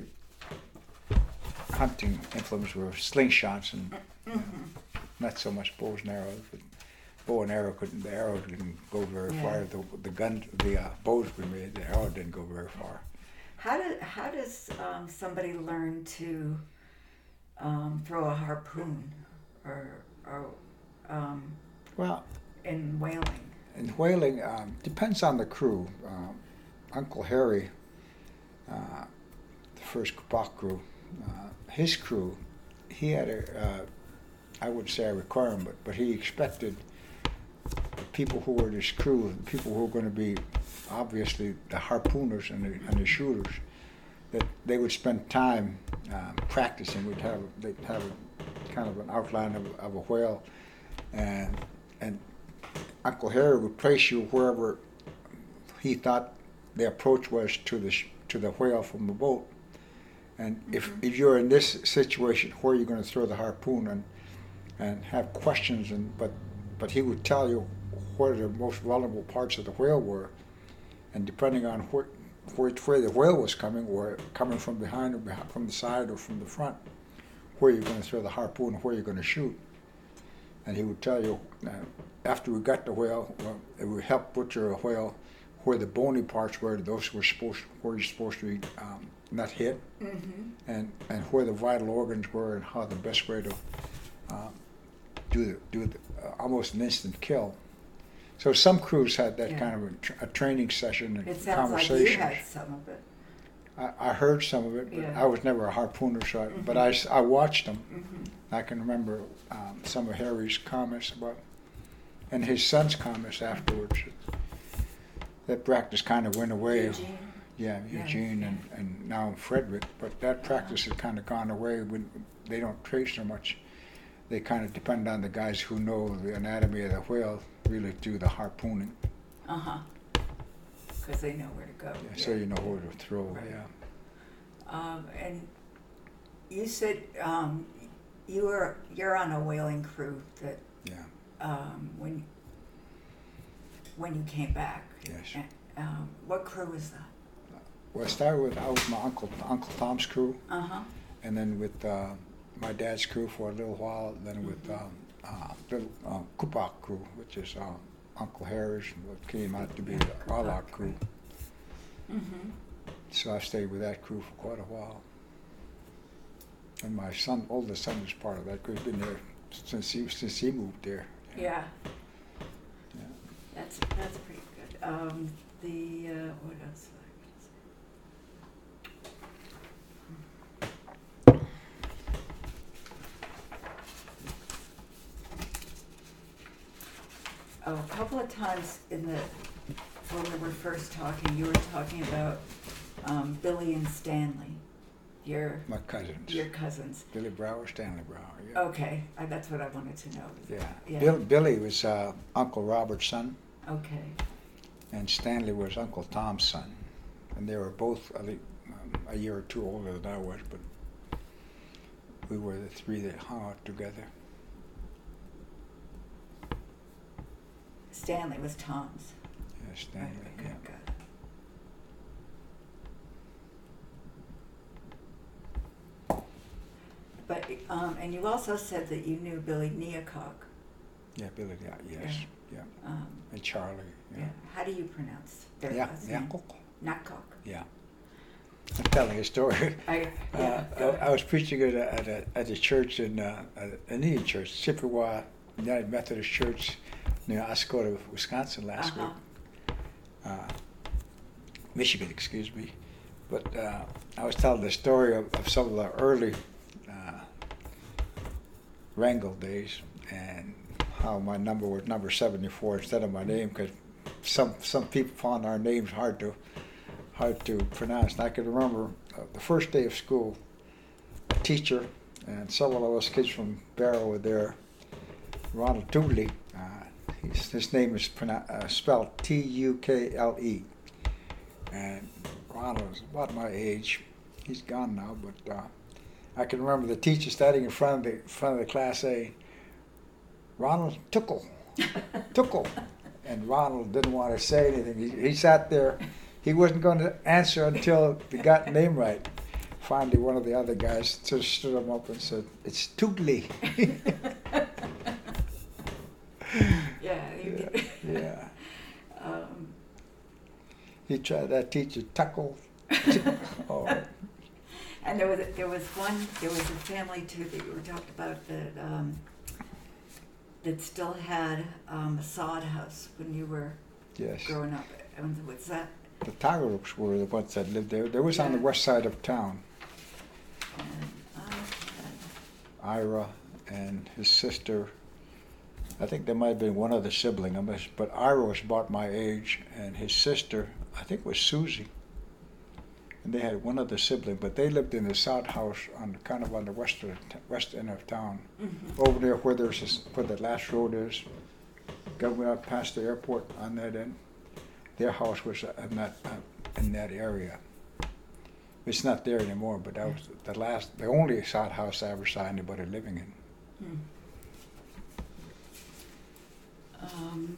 hunting implements were slingshots and Mhm. not so much bows and arrows. But bow and arrow couldn't the arrow didn't go very Yeah. far. The the gun the uh, bows we made, the arrow didn't go very far. How do how does um, somebody learn to um, throw a harpoon or or um, Well, in whaling? in whaling, um, depends on the crew. Um, Uncle Harry, uh, the first Quebec crew, uh, his crew, he had a, uh, I wouldn't say a requirement, but, but he expected people who were his crew, people who were going to be obviously the harpooners and the, and the shooters, that they would spend time um, practicing. We'd have they'd have a, kind of an outline of, of a whale, and and Uncle Harry would place you wherever he thought the approach was to the sh- to the whale from the boat. And if, Mhm. if you're in this situation, where are you going to throw the harpoon, and and have questions, and but but he would tell you where the most vulnerable parts of the whale were, and depending on where where, where the whale was coming, or coming from behind or behind, from the side or from the front, where you're going to throw the harpoon and where you're going to shoot. And he would tell you, uh, after we got the whale, well, it would help butcher a whale, where the bony parts were, those were supposed, where you're supposed to be um, not hit, Mm-hmm. and, and where the vital organs were, and how the best way to um, do the, do the, uh, almost an instant kill. So some crews had that Yeah. kind of a, tr- a training session and It sounds like conversation. you had some of it. I, I heard some of it, but Yeah. I was never a harpooner, so I, but Mhm. I, s- I watched them. Mm-hmm. I can remember um, some of Harry's comments about, and his son's comments afterwards. That practice kind of went away. Eugene? Yeah, Yeah, Eugene yeah. and, and now Frederick, but that practice has kind of gone away. When they don't trace so much. They kind of depend on the guys who know the anatomy of the whale really do the harpooning. Uh-huh. Because they know where to go. Yeah, so you know where to throw. Right. Yeah. Um, and you said um, you were you're on a whaling crew that Yeah. um, when when you came back. Yes. And, um, what crew was that? Well, I started with I was my uncle Uncle Tom's crew, Uh huh. and then with uh, my dad's crew for a little while. Then with um, uh, little uh, Kupak crew, which is uh, Uncle Harry's, what came out to be the Arlock crew. Mm-hmm. So I stayed with that crew for quite a while. And my son, oldest son, was part of that crew. He's been there since he since he moved there. Yeah. Yeah. That's that's pretty good. Um, the uh, what else? Oh, a couple of times in the when we were first talking, you were talking about um, Billy and Stanley, your My cousins. your cousins. Billy Brower, Stanley Brower. Yeah. Okay, I, that's what I wanted to know. Yeah. Yeah. Bill, Billy was uh, Uncle Robert's son, Okay. and Stanley was Uncle Tom's son, and they were both I think, um, a year or two older than I was, but we were the three that hung out together. Stanley was Tom's. Yeah, Stanley. Right, Yeah. good, good. But um, and you also said that you knew Billy Neacock. Yeah, Billy. Yeah, yes. Yeah. Um, And Charlie. yeah. Yeah. How do you pronounce their Yeah. last Yeah. name? Neacock. Yeah. I'm telling a story. I, Uh, yeah, I, go I was preaching at a, at a, at a church in uh, an Indian church, Chippewa United Methodist Church near Oscoda, Wisconsin last Uh-huh. week. Uh, Michigan, excuse me. But uh, I was telling the story of, of some of the early uh, Wrangell days and how my number was number seventy-four instead of my name because some some people found our names hard to hard to pronounce. And I can remember uh, the first day of school, a teacher and several of us kids from Barrow were there. Ronald Tukle, uh, his, his name is pronou- uh, spelled T U K L E. And Ronald was about my age. He's gone now, but uh, I can remember the teacher standing in front of the front of the class saying, "Ronald Tuckle, Tuckle," and Ronald didn't want to say anything. He, he sat there. He wasn't going to answer until he got the name right. Finally, one of the other guys just stood him up and said, "It's Tukle." Yeah. You, Yeah. yeah. um, He tried that teacher Tuckle. Oh, and there was there was one there was a family too that you were talking about that um, that still had um, a sod house when you were yes. growing up. And what's that? The Toggeroups were the ones that lived there. There was on the Yeah. west side of town. And, uh, Ira and his sister. I think there might have been one other sibling, I miss- but Ira was about my age, and his sister, I think, was Susie. And they had one other sibling, but they lived in the south house on kind of on the western west end of town, mhm. over there where there's this, where the last road is, going up past the airport on that end. Their house was in that uh, in that area. It's not there anymore, but that was the last, the only sod house I ever saw anybody living in. Hmm. Um,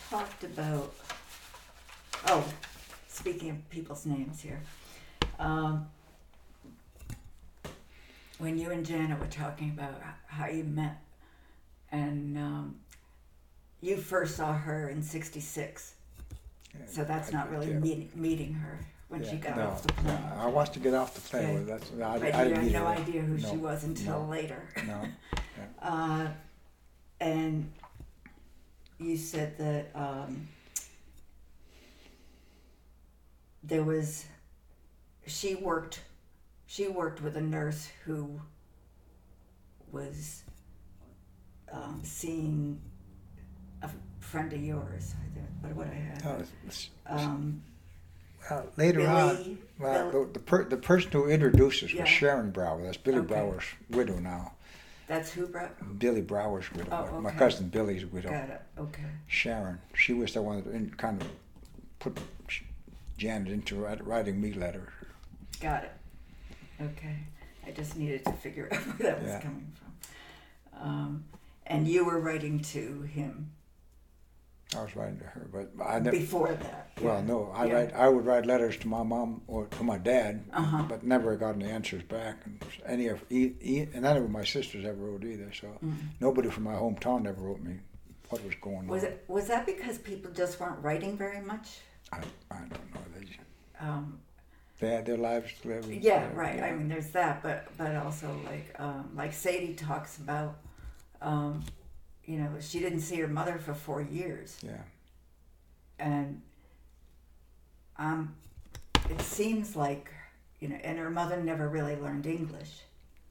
talked about, oh, speaking of people's names here, um, when you and Janet were talking about how you met, and um, you first saw her in sixty-six, so that's I not did, really yeah. meeting, meeting her when she Yeah, got no, off the plane. no, I watched her get off the plane. Okay. Well, that's, I, But I you didn't had meet no her. idea who No, she was until no, later. No. Uh, and you said that um, there was, she worked, she worked with a nurse who was um, seeing a friend of yours. I think, what would I have? Oh, it's- it's- Um, well, later Billy, on, well, Bill- the the, per, the person who introduced us Yeah. was Sharon Brower. That's Billy Okay. Brower's widow now. that's who brought. Billy Brower's widow. Oh, My okay. cousin Billy's widow. Got it. Okay. Sharon. She was the one that in, kind of put Janet into write- writing me letters. Got it. Okay. I just needed to figure out where that was Yeah. coming from. Um, and you were writing to him I was writing to her, but I never. before that. Well, yeah. no, I Yeah. write. I would write letters to my mom or to my dad, Uh-huh. but never got any answers back. And any of e, e, and none of my sisters ever wrote either. So Mm. nobody from my hometown ever wrote me what was going Was on. it was that because people just weren't writing very much? I, I don't know. They Um, they had their lives to live. and- yeah, uh, right. yeah. I mean, there's that, but but also like um, like Sadie talks about, um, you know, she didn't see her mother for four years, Yeah. and um, it seems like, you know, and her mother never really learned English,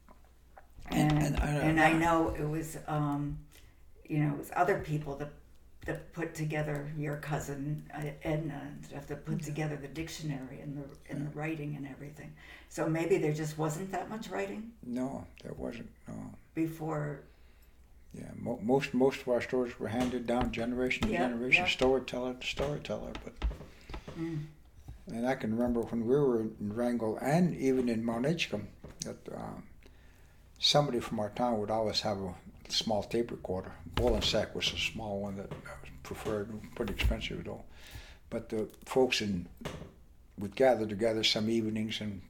and And- and, and I- I know it was, um, you know, it was other people that that put together your cousin uh, Edna and stuff that put together the dictionary and the and the writing and everything. So maybe there just wasn't that much writing No, there wasn't. No. before. Yeah. Mo- most most of our stories were handed down generation to Yeah, generation, yeah. storyteller to storyteller. But Mm. and I can remember when we were in Wrangell and even in Mount Edgecombe that um, somebody from our town would always have a small tape recorder. Wollensack was a small one that was preferred, pretty expensive though. But the folks in would gather together some evenings and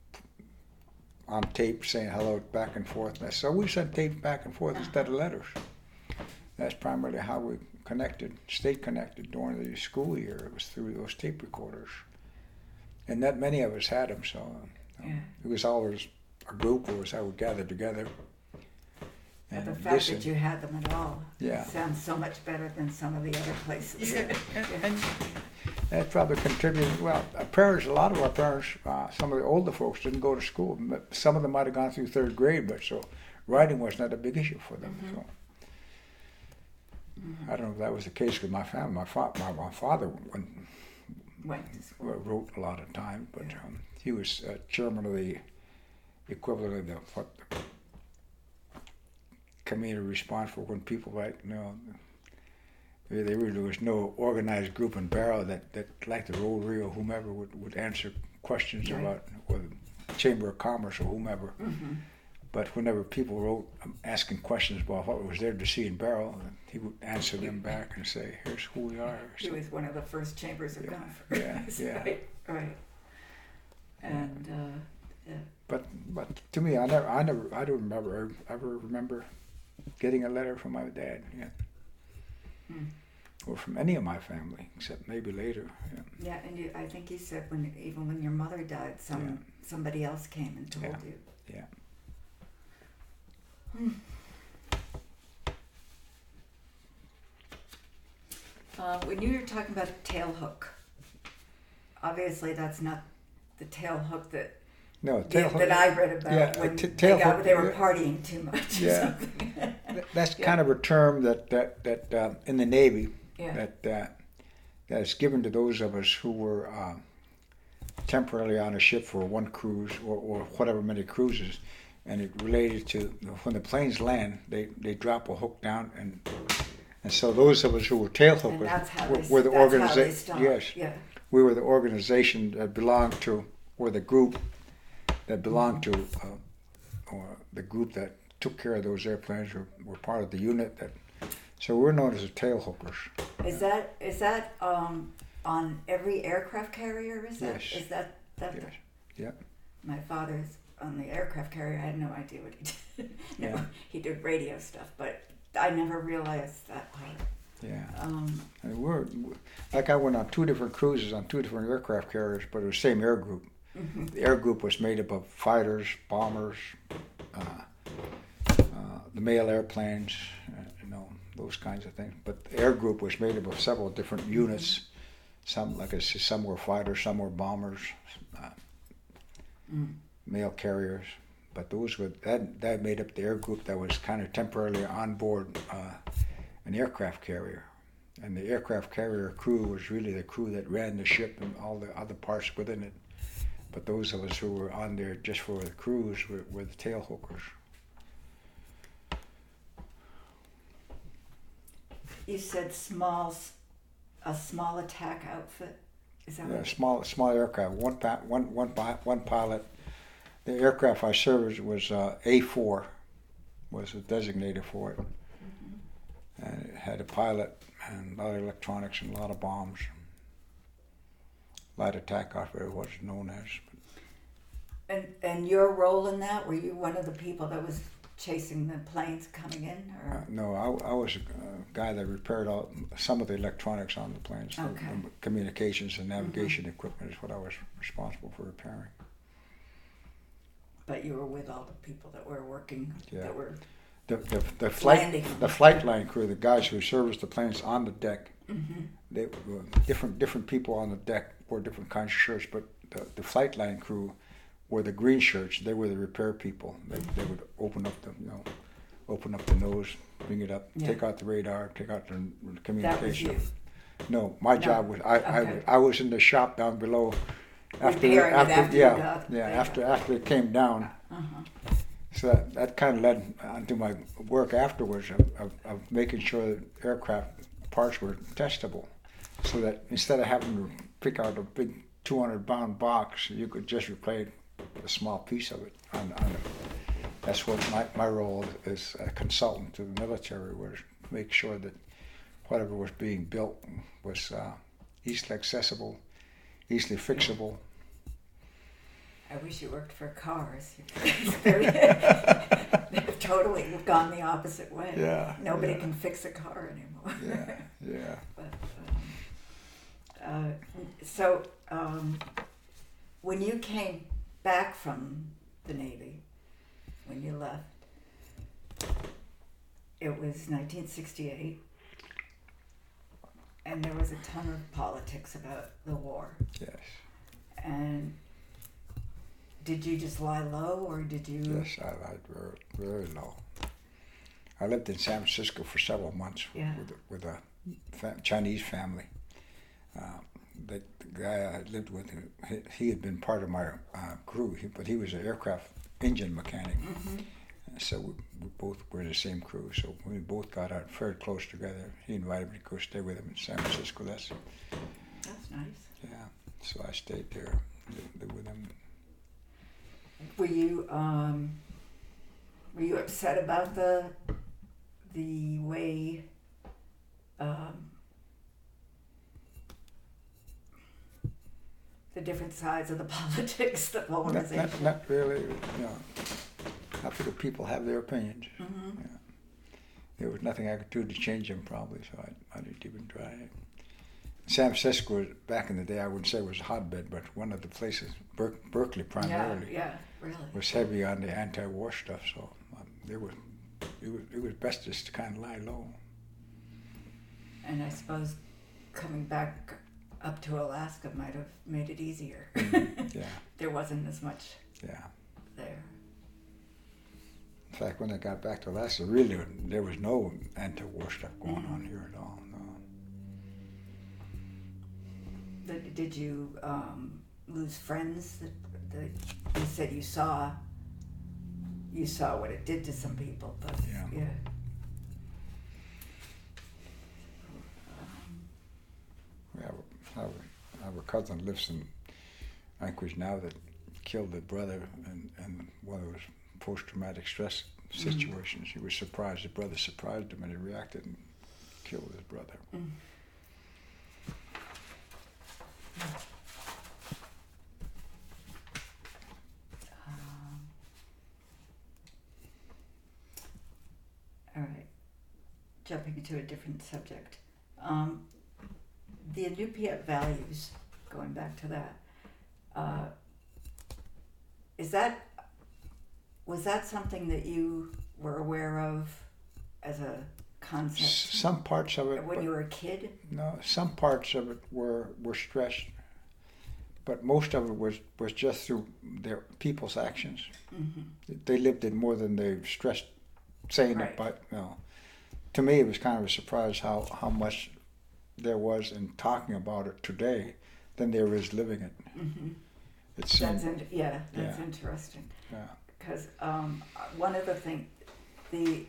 on tape saying hello back and forth. And so we sent tapes back and forth instead of letters. That's primarily how we connected, stayed connected during the school year. It was through those tape recorders. And not many of us had them, so um, Yeah. it was always a group of us that would gather together. But the and fact listen. that you had them at all Yeah. sounds so much better than some of the other places. Yeah, and, and that probably contributed. Well, our parents, a lot of our parents, uh, some of the older folks didn't go to school. But some of them might have gone through third grade, but so writing was not a big issue for them. Mhm. So I don't know if that was the case with my family. My, fa- my, my father went, Went to school. wrote a lot of times, but Yeah. um, he was uh, chairman of the equivalent of the what the community response for when people like you know there there really was no organized group in Barrow that, that like the Rotary or whomever would, would answer questions Right. about or the Chamber of Commerce or whomever. Mm-hmm. But whenever people wrote um, asking questions about what was there to see in Barrow, he would answer them back and say, "Here's who we are." He So, was one of the first chambers of Yeah, commerce. yeah, yeah. Right, right. And uh, yeah. But but to me, I never, I never, I don't remember ever remember getting a letter from my dad, yeah, Hmm. or from any of my family, except maybe later. Yeah, Yeah, and you, I think you said when even when your mother died, some Yeah. somebody else came and told Yeah. you. yeah. Uh, when you were talking about tail hook, obviously that's not the tail hook that No, tail hook. that I read about yeah, when t- they, tail got, hook- they were yeah. partying too much. Or Yeah. something. Th- That's Yeah. kind of a term that that that uh, in the Navy Yeah. that uh, that is given to those of us who were um, temporarily on a ship for one cruise or, or whatever many cruises, and it related to when the planes land, they, they drop a hook down, and and so those of us who were tail And hookers that's how were, they, were the that's how they organization. stopped. Yes, Yeah. we were the organization that belonged to, or the group that belonged to, uh, or the group that took care of those airplanes, were, were part of the unit that So we're known as the tail hookers. Is that is that um, on every aircraft carrier? Is that Yes. is that that? Yes. Yep. My father's on the aircraft carrier. I had no idea what he did. No, Yeah. he did radio stuff, but I never realized that part. Yeah. Um, And we're like I went on two different cruises on two different aircraft carriers, but it was the same air group. mhm. The air group was made up of fighters, bombers, uh, uh, the mail airplanes, uh, you know, those kinds of things. But the air group was made up of several different units. Some, like I said, some were fighters, some were bombers, uh, Mm. mail carriers. But those were that that made up the air group that was kind of temporarily on board uh, an aircraft carrier. And the aircraft carrier crew was really the crew that ran the ship and all the other parts within it. But those of us who were on there just for the cruise were, were the tail hookers. You said small, s- a small attack outfit. Is that Yeah, what? small small aircraft. One pa- one one pi- one pilot. The aircraft I served was uh, A four, was the designator for it, Mhm. and it had a pilot and a lot of electronics and a lot of bombs. Light attack operator was known as. And and your role in that, were you one of the people that was chasing the planes coming in, Uh, or? no, I, I was a uh, guy that repaired all some of the electronics on the planes. The- Okay. the communications and navigation equipment is what I was responsible for repairing. But you were with all the people that were working, Yeah. that were. The the, the flight Landing. the flight line crew, the guys who serviced the planes on the deck, Mhm. they were different different people on the deck wore different kinds of shirts, but the, the flight line crew wore the green shirts. They were the repair people. They, they would open up the you know open up the nose, bring it up, Yeah. take out the radar, take out the That was communication. you. No, my No. job was I, Okay. I I was in the shop down below. After Repairing it after, after you yeah got- yeah they after got- after it came down. Uh-huh. So that, that kind of led onto my work afterwards of, of, of making sure that aircraft parts were testable, so that instead of having to pick out a big two hundred pound box, you could just replace a small piece of it. On, on it. That's what my, my role as a consultant to the military was, to make sure that whatever was being built was uh, easily accessible, easily fixable. I wish you worked for cars. They've totally gone the opposite way. Yeah, Nobody yeah. can fix a car anymore. Yeah, yeah. But, um, uh, so, um, when you came back from the Navy, when you left, it was nineteen sixty-eight, and there was a ton of politics about the war. Yes. And did you just lie low, or did you? Yes, I lied very, very low. I lived in San Francisco for several months Yeah. with, with a fa- Chinese family. Uh, the, the guy I lived with, he, he had been part of my uh, crew, he, but he was an aircraft engine mechanic. Mhm. So we, we both were the same crew. So we both got out very close together. He invited me to go stay with him in San Francisco. That's That's nice. yeah. So I stayed there, lived, lived with him. Were you um, were you upset about the the way um, the different sides of the politics, the Not, polarization? not, not really, you know. I figure people have their opinions. Mhm. Yeah. There was nothing I could do to change them, probably, so I, I didn't even try it. San Francisco, back in the day, I wouldn't say it was a hotbed, but one of the places, Ber- Berkeley primarily, Yeah, yeah, really. was heavy on the anti-war stuff. So um, there was, it was, it was best just to kind of lie low. And I suppose coming back up to Alaska might have made it easier. Yeah, There wasn't as much yeah. there. In fact, when I got back to Alaska, really, there was no anti-war stuff going on here at all. No. Did, did you um, lose friends that, that you said you saw? You saw what it did to some people, but Yeah. yeah. We have a, have a, have a cousin lives in Anchorage now that killed a brother in, in one of those post-traumatic stress situations. He was surprised. The brother surprised him and he reacted and killed his brother. Mm. Um, all right. Jumping into a different subject. Um, the Inupiat values, going back to that, uh, is that, was that something that you were aware of as a concept S- Some parts of it, when but you were a kid? no, some parts of it were were stressed, but most of it was was just through their people's actions. Mm-hmm. They lived it more than they stressed saying Right. it. But you know, to me, it was kind of a surprise how how much there was in talking about it today than there is living it. Mm-hmm. It seemed, That's in, yeah, that's Yeah. interesting. yeah, Because um, one of the things, the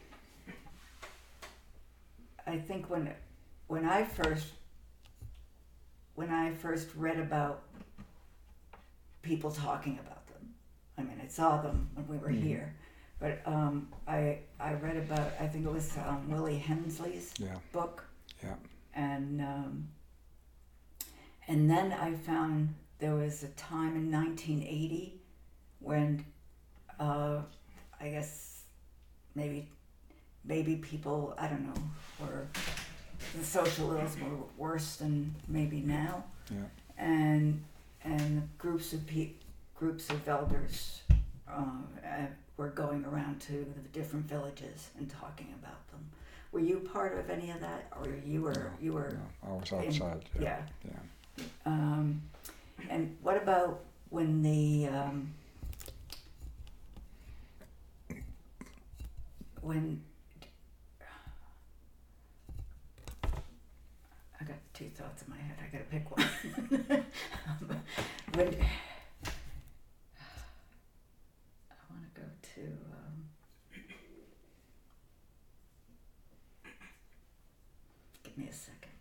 I think when when I first when I first read about people talking about them, I mean, I saw them when we were Mhm. here, but um, I I read about, I think it was um, Willie Hensley's yeah, book, yeah. and um, and then I found there was a time in nineteen eighty when uh, I guess maybe maybe people, I don't know, were the socialism were worse than maybe now, Yeah. and and groups of pe- groups of elders uh, uh, were going around to the different villages and talking about them. Were you part of any of that, or you were No, you were? No, I was outside. In, yeah, yeah. yeah. Um, and what about when the um, when I got two thoughts in my head. I gotta pick one. when I want to go to um, give me a second.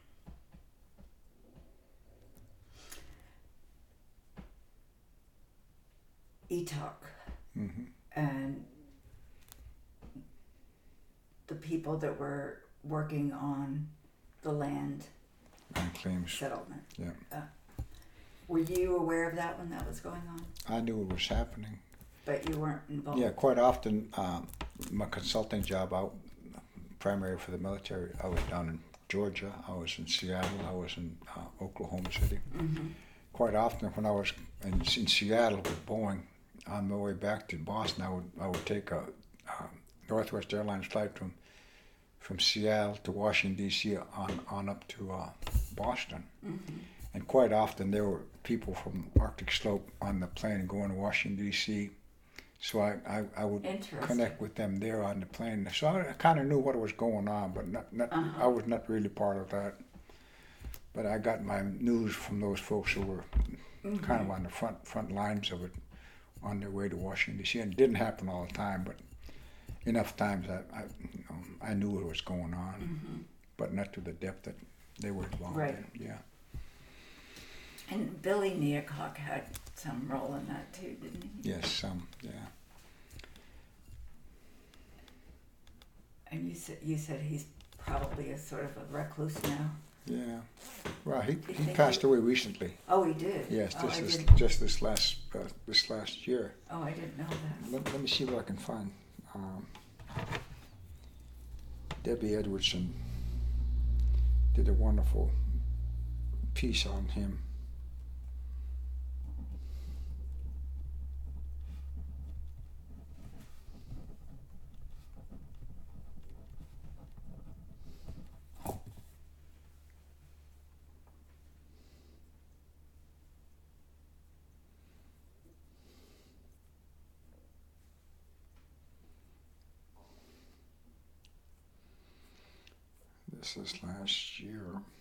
Etok Mm-hmm. and the people that were working on the land And claims. settlement. Yeah. Uh, were you aware of that when that was going on? I knew it was happening. But you weren't involved? Yeah, quite often, um, my consulting job out, primary for the military, I was down in Georgia, I was in Seattle, I was in uh, Oklahoma City. Mm-hmm. Quite often, when I was in, in Seattle with Boeing, on my way back to Boston, I would I would take a um, Northwest Airlines flight from from Seattle to Washington D C on on up to uh, Boston, Mm-hmm. and quite often there were people from Arctic Slope on the plane going to Washington D C. So I, I, I would connect with them there on the plane. So I, I kind of knew what was going on, but not, not Uh-huh. I was not really part of that. But I got my news from those folks who were Mm-hmm. kind of on the front front lines of it, on their way to Washington D C. And it didn't happen all the time, but enough times I I, you know, I knew what was going on, Mm-hmm. but not to the depth that they were involved Right. in. Yeah. And Billy Neacock had some role in that too, didn't he? Yes. Some. Yeah. And you said you said he's probably a sort of a recluse now. Yeah. Well, he, You he think passed he- away recently. Oh, he did. Yes, Oh, just I this, didn't. just this last uh, this last year. Oh, I didn't know that. Let, let me see what I can find. Um, Debbie Edwardson did a wonderful piece on him. This is last year.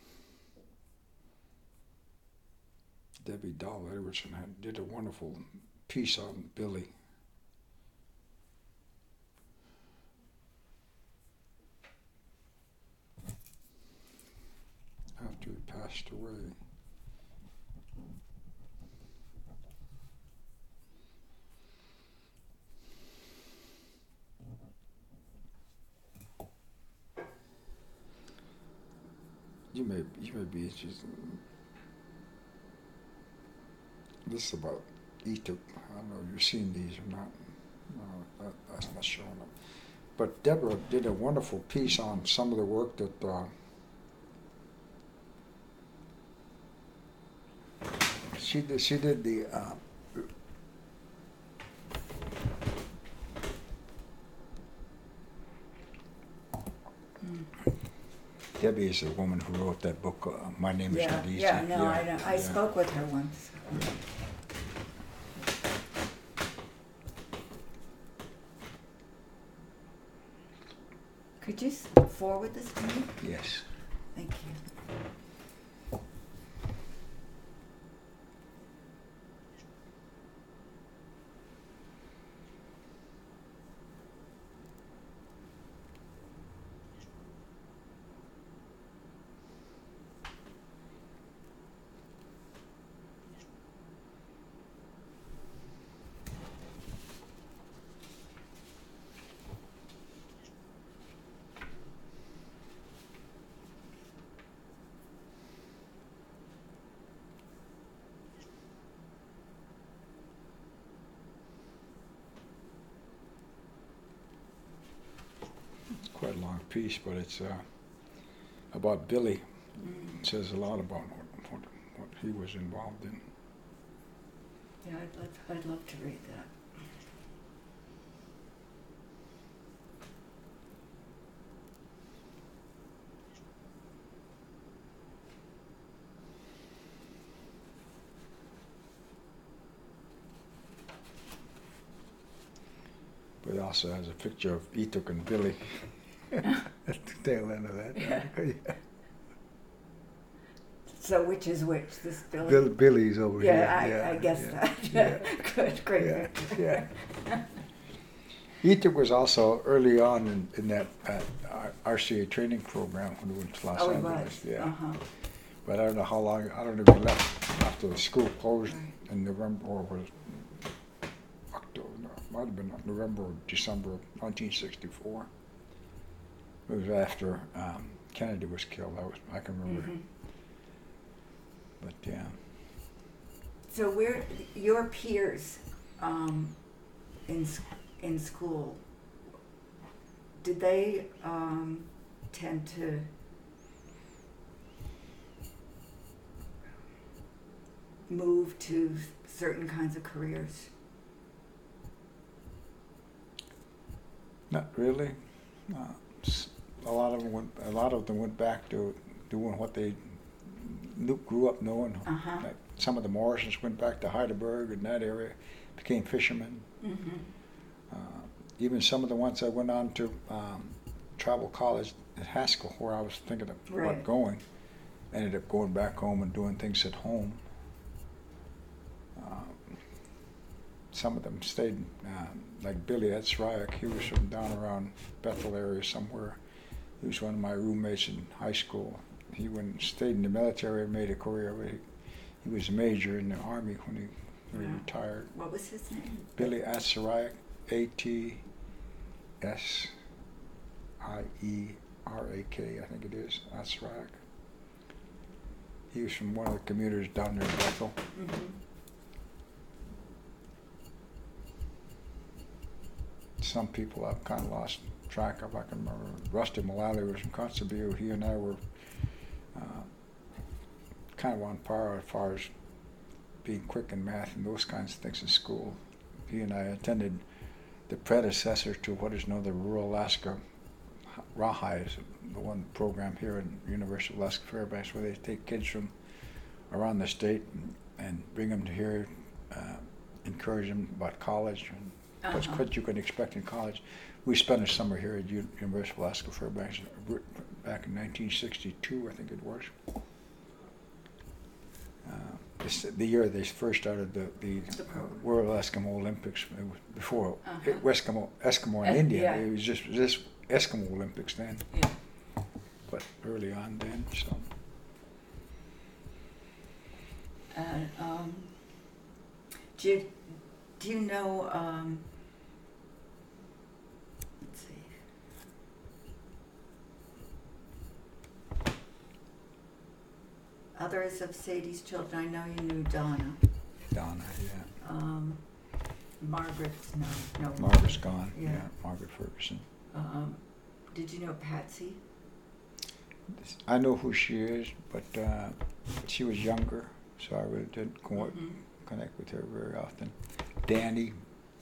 Debbie Dahl Edwardson had, did a wonderful piece on Billy. After he passed away. you may you may be interested. This is about Egypt. I don't know if you've seen these or not. No, that, that's not showing up. But Deborah did a wonderful piece on some of the work that uh, she did. She did the. Uh, Debbie is the woman who wrote that book, uh, My Name Yeah, is Not Easy. yeah, no, I know. I yeah. spoke with her once. Could you s- forward this to me? Yes. Thank you. Quite a long piece, but it's uh, about Billy. Mm. It says a lot about what, what, what he was involved in. Yeah, I'd love, I'd love to read that. But it also has a picture of Etuk and Billy at the tail end of that. Yeah. Yeah. So which is which? This Billy? Bill, Billy's over yeah, here. I, I guess yeah, that. Yeah. Good, great. Yeah, yeah. Etuk was also early on in, in that uh, R C A training program when we went to Los Oh, he Angeles. was. Yeah. Uh-huh. But I don't know how long, I don't know if he left after the school closed Right. in November or was October, no, it might have been November or December of nineteen sixty-four. It was after um, Kennedy was killed, I, was, I can remember. Mhm. But yeah. So where your peers um, in s- in school, did they um, tend to move to certain kinds of careers? Not really. Uh, s- a lot of them went. A lot of them went back to doing what they knew, grew up knowing. Uh-huh. Like some of the Morrisons went back to Heidelberg and that area, became fishermen. Mm-hmm. Uh, even some of the ones that went on to um, travel college at Haskell, where I was thinking of Right. about going, ended up going back home and doing things at home. Uh, some of them stayed, uh, like Billy Etzryak, he was from down around Bethel area somewhere. He was one of my roommates in high school. He went and stayed in the military and made a career. But he, he was a major in the Army when he, when he Yeah. retired. What was his name? Billy Etzryak, A T S I E R A K, I think it is, Etzryak. He was from one of the commuters down near Bethel. Mm-hmm. Some people I've kind of lost track of. I can remember Rusty Mullally was from Kotzebue. He and I were uh, kind of on par as far as being quick in math and those kinds of things in school. He and I attended the predecessor to what is known the Rural Alaska R A H I, is the one program here in University of Alaska Fairbanks, where they take kids from around the state and, and bring them to here, uh, encourage them about college and what's Uh-huh. what you can expect in college. We spent a summer here at U- University of Alaska Fairbanks back in nineteen sixty-two, I think it was. Uh, this, the year they first started the, the The uh, program. World Eskimo Olympics. It was before Uh-huh. it, Eskimo, Eskimo in Eh, India. yeah. It was just this Eskimo Olympics then, Yeah. but early on then. So And um, do you, do you know? Um, let's see. others of Sadie's children? I know you knew Donna. Donna, yeah. Um, Margaret's no, no. Margaret's gone. Yeah. Yeah, Margaret Ferguson. Um, did you know Patsy? I know who she is, but uh, she was younger, so I really didn't co- Mm-hmm. connect with her very often. Danny,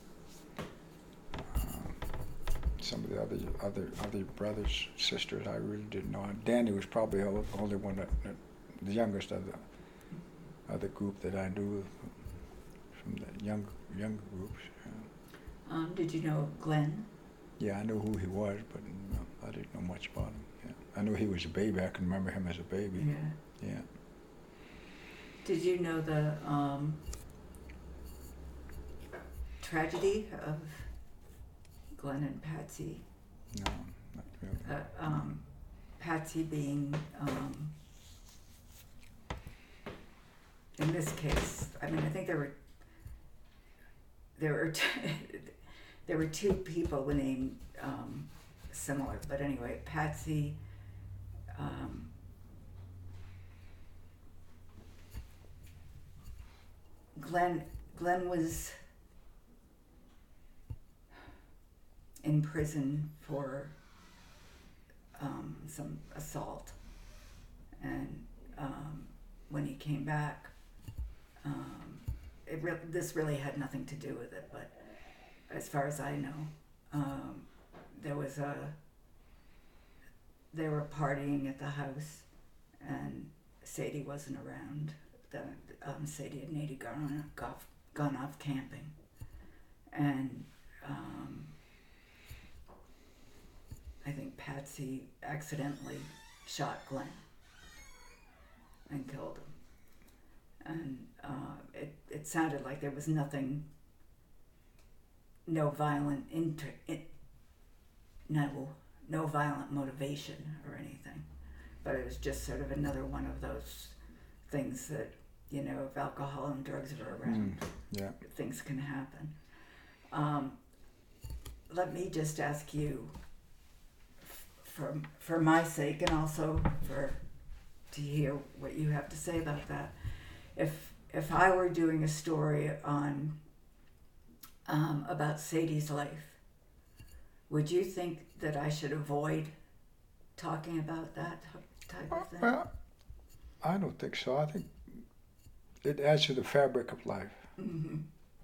um, some of the other other other brothers, sisters, I really didn't know. Danny was probably the only one that, that the youngest of the of the group that I knew from the young younger groups. Yeah. Um, did you know Glenn? Yeah, I knew who he was, but no, I didn't know much about him. Yeah. I knew he was a baby. I can remember him as a baby. Yeah. Yeah. Did you know the um, tragedy of Glenn and Patsy? No, not really. Uh, um, Patsy being, um, in this case, I mean, I think there were there were t- there were two people with name um, similar, but anyway, Patsy. Um, Glenn Glenn was in prison for um, some assault, and um, when he came back, um, it re- this really had nothing to do with it. But as far as I know, um, there was a they were partying at the house, and Sadie wasn't around. The, um, Sadie and Nady gone off, gone off camping, and um, I think Patsy accidentally shot Glenn and killed him. And uh, it it sounded like there was nothing, no violent inter, it, no no violent motivation or anything, but it was just sort of another one of those things that, you know, if alcohol and drugs are around, Mm, yeah. things can happen. Um, let me just ask you, f- for for my sake, and also for to hear what you have to say about that. If if I were doing a story on um, about Sadie's life, would you think that I should avoid talking about that type of thing? Well, I don't think so. I think it adds to the fabric of life. Mm-hmm.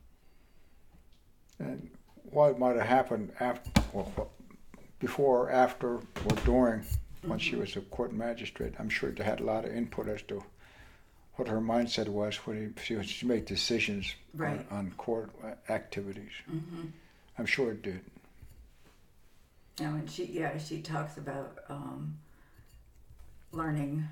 And what might have happened after, well, what- before, or after, or during, when she Mhm. was a court magistrate, I'm sure they had a lot of input as to what her mindset was when she, she made decisions Right. on, on court activities. Mm-hmm. I'm sure it did. Now, and she, yeah, she talks about um, learning,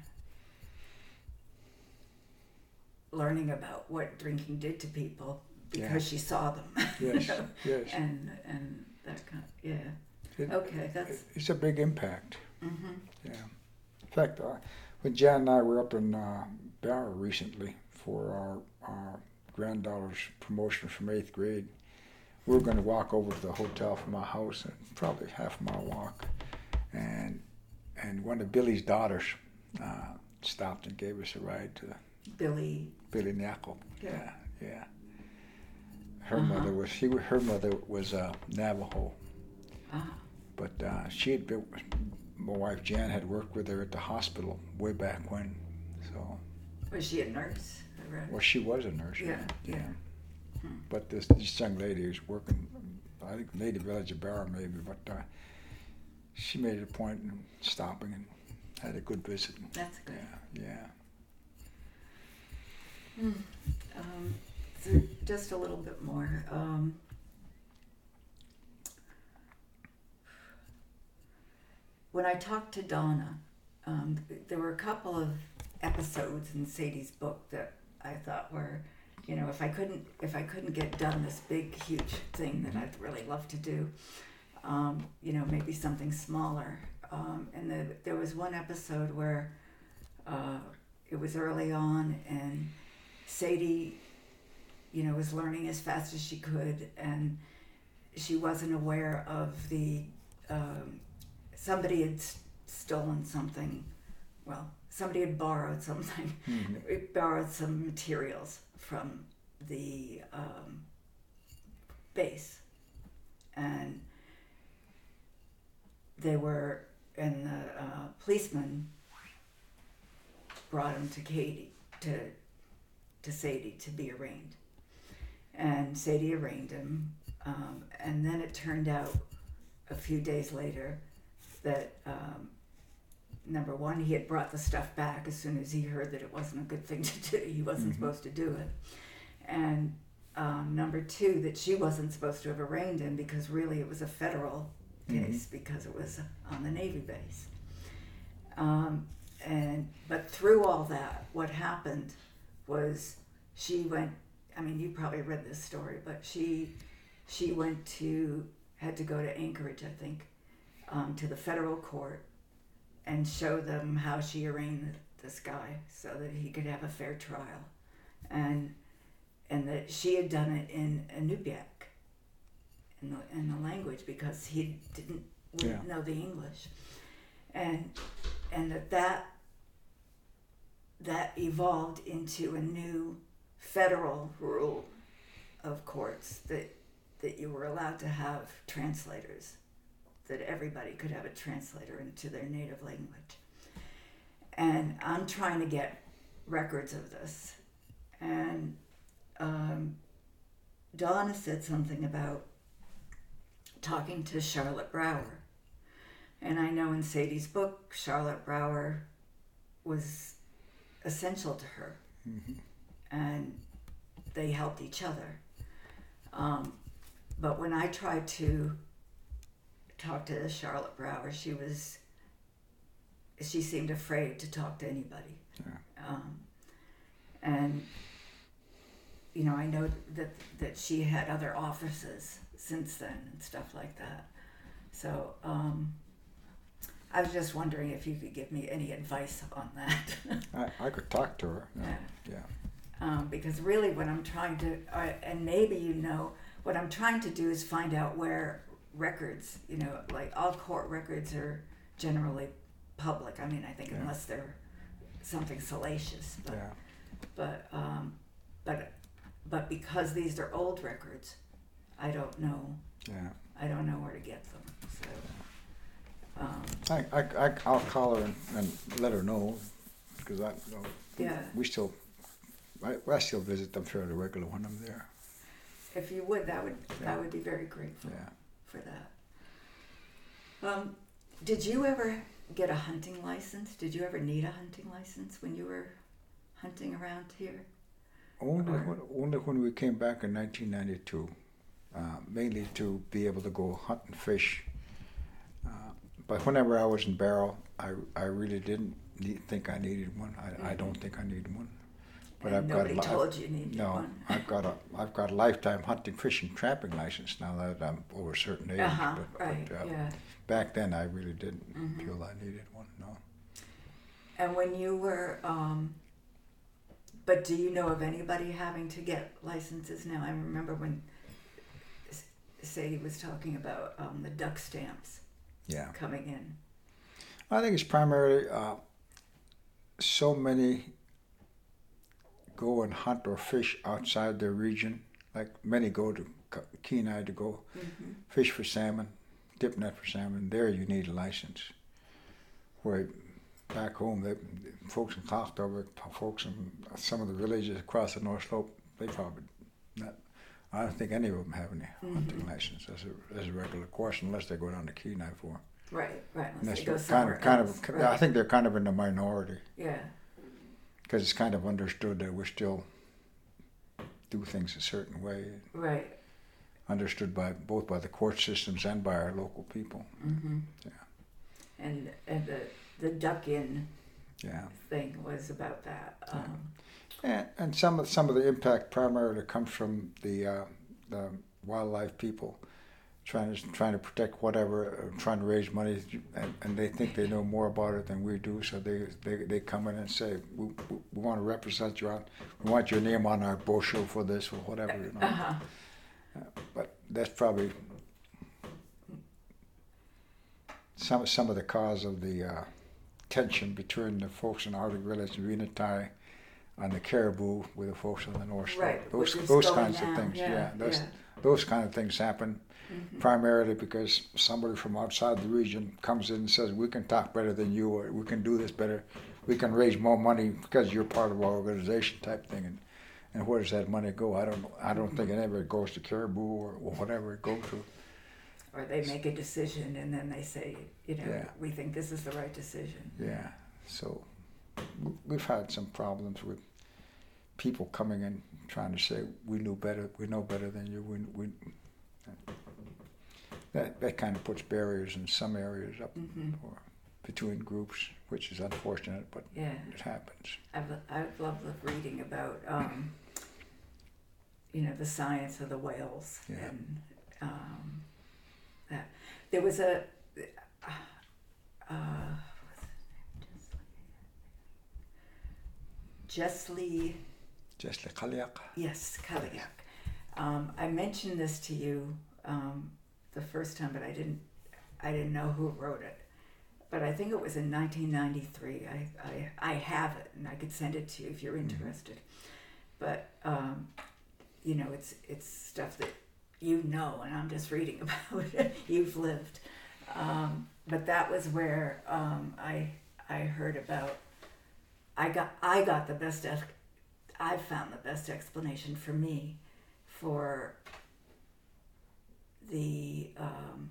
learning about what drinking did to people because Yeah. she saw them. you Yes, know, yes. and and that kind, of, yeah. It- Okay, that's. It's a big impact. Mm-hmm. Yeah. In fact, uh, when Jan and I were up in uh, Barra recently for our, our granddaughter's promotion from eighth grade, we were going to walk over to the hotel from our house, and probably half a mile walk, and and one of Billy's daughters uh, stopped and gave us a ride to Billy. Billy Knuckle. Yeah. Yeah, yeah. Her Uh-huh. mother was she. Her mother was uh, Navajo. Ah, But uh, she had been, my wife Jan had worked with her at the hospital way back when. So, was she a nurse? I read. well, she was a nurse. Yeah, yeah. Hmm. But this, this young lady who's working, I think Native Village of Barra maybe, but uh, she made it a point of stopping and had a good visit. That's good. Yeah, yeah. Hmm. Um, so just a little bit more. Um, when I talked to Donna, um, there were a couple of episodes in Sadie's book that I thought were, you know, if I couldn't if I couldn't get done this big huge thing that I'd really love to do, um, you know, maybe something smaller. Um, and the, there was one episode where uh, it was early on, and Sadie, you know, was learning as fast as she could, and she wasn't aware of the um, somebody had s- stolen something. Well, somebody had borrowed something, Mhm. borrowed some materials from the um, base, and they were, and the uh, policeman brought him to Katie, to to Sadie to be arraigned, and Sadie arraigned him, um, and then it turned out a few days later that um, number one, he had brought the stuff back as soon as he heard that it wasn't a good thing to do. He wasn't Mhm. supposed to do it, and um, number two, that she wasn't supposed to have arraigned him because really it was a federal case because it was on the Navy base. Um, and but through all that, what happened was she went. I mean, you probably read this story, but she she went to had to go to Anchorage, I think, um, to the federal court and show them how she arraigned this guy so that he could have a fair trial, and and that she had done it in Inupiaq, in the in the language, because he didn't wouldn't Yeah. know the English, and and that that that evolved into a new federal rule of courts that that you were allowed to have translators, that everybody could have a translator into their native language. And I'm trying to get records of this. And um, Donna said something about talking to Charlotte Brower. And I know in Sadie's book, Charlotte Brower was essential to her. Mhm. And they helped each other. Um, but when I tried to talk to Charlotte Brower, she was, she seemed afraid to talk to anybody. Yeah. Um, and, you know, I know that, that she had other offices since then and stuff like that. So um, I was just wondering if you could give me any advice on that. I, I could talk to her. Yeah. Yeah. Yeah. Um, because really what I'm trying to, uh, and maybe you know, what I'm trying to do is find out where records, you know, like all court records are generally public. I mean, I think Yeah. unless they're something salacious, but, Yeah. but, um, but, but because these are old records, I don't know, Yeah. I don't know where to get them, so, um, I, I, I, I'll call her and, and let her know, because I, you know, yeah, we still, I, I still visit them fairly regular when I'm there. if you would, that would, Yeah. I would be very grateful Yeah. for that. Um, did you ever get a hunting license? Did you ever need a hunting license when you were hunting around here? Only Or- when, only when we came back in nineteen ninety-two, uh, mainly to be able to go hunt and fish. Uh, but whenever I was in Barrow, I, I really didn't need, think I needed one. I, I don't think I needed one. But and I've got a nobody li- told you you needed No, one. I've got a I've got a lifetime hunting, fishing, trapping license now that I'm over a certain age. Uh-huh, but, right, but, uh, yeah. back then I really didn't Mhm. feel I needed one. No. And when you were, um, but do you know of anybody having to get licenses now? I remember when S- Sadie was talking about um, the duck stamps Yeah. coming in. I think it's primarily uh, so many go and hunt or fish outside their region. Like many go to K- Kenai to go Mm-hmm. fish for salmon, dip net for salmon. There you need a license. Where back home, they, folks in Cocktober, folks in some of the villages across the North Slope, they probably not. I don't think any of them have any hunting Mhm. license as a as a regular course, unless they go down to Kenai for. Right, right. And Unless that's they go kind somewhere of kind else. of. right. I think they're kind of in the minority. Yeah, Because it's kind of understood that we still do things a certain way, right. understood by both by the court systems and by our local people. Mm-hmm. Yeah. And and the the duck in Yeah, thing was about that. Um, and, and some of some of the impact primarily comes from the uh, the wildlife people trying to trying to protect whatever, uh, trying to raise money, and, and they think they know more about it than we do. So they they, they come in and say, we, we, we want to represent you on, we want your name on our brochure for this or whatever. You know. uh-huh. But that's probably some some of the cause of the uh, tension between the folks in Arctic Village and Venetai on the Caribou with the folks on the North Slope. Right, Those which is those going kinds now, of things. yeah, Yeah, those yeah. those kind of things happen Mhm. primarily because somebody from outside the region comes in and says, "We can talk better than you, or we can do this better. We can raise more money because you're part of our organization," type thing. And and where does that money go? I don't know. I don't think it ever goes to Caribou or, or whatever it goes to. Or they make a decision and then they say, you know, Yeah. we think this is the right decision. Yeah. So w- we've had some problems with people coming in trying to say we knew better, we know better than you. We, we that that kind of puts barriers in some areas up Mhm. or between groups, which is unfortunate, but Yeah. it happens. I've, I've loved reading about, um, you know, the science of the whales. Yeah. And um, that. There was a, uh, uh, Jessley, Just like Kaliak. yes, Kaliak. Um, I mentioned this to you um, the first time, but I didn't, I didn't know who wrote it. But I think it was in nineteen ninety-three. I, I, I have it, and I could send it to you if you're interested. But um, you know, it's it's stuff that you know, and I'm just reading about it. You've lived. Um, but that was where um, I I heard about. I got I got the best. ex- I found the best explanation for me for the. Um,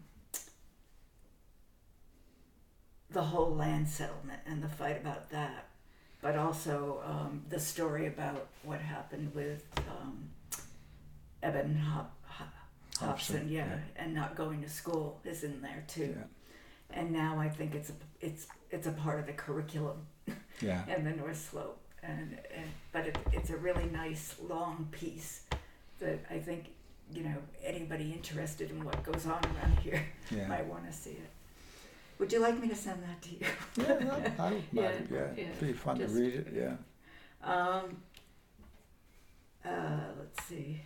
the whole land settlement and the fight about that, but also um, the story about what happened with um, Eben Hop- Hop- Hobson, Hobson, yeah, yeah. and not going to school is in there too. Yeah. And now I think it's a, it's it's a part of the curriculum Yeah. in the North Slope, and, and but it, it's a really nice long piece that I think you know anybody interested in what goes on around here Yeah. might want to see it. Would you like me to send that to you? Yeah, I would Yeah, mind. Yeah, yeah, it'd be fun just- to read it. Yeah. Um, uh, let's see.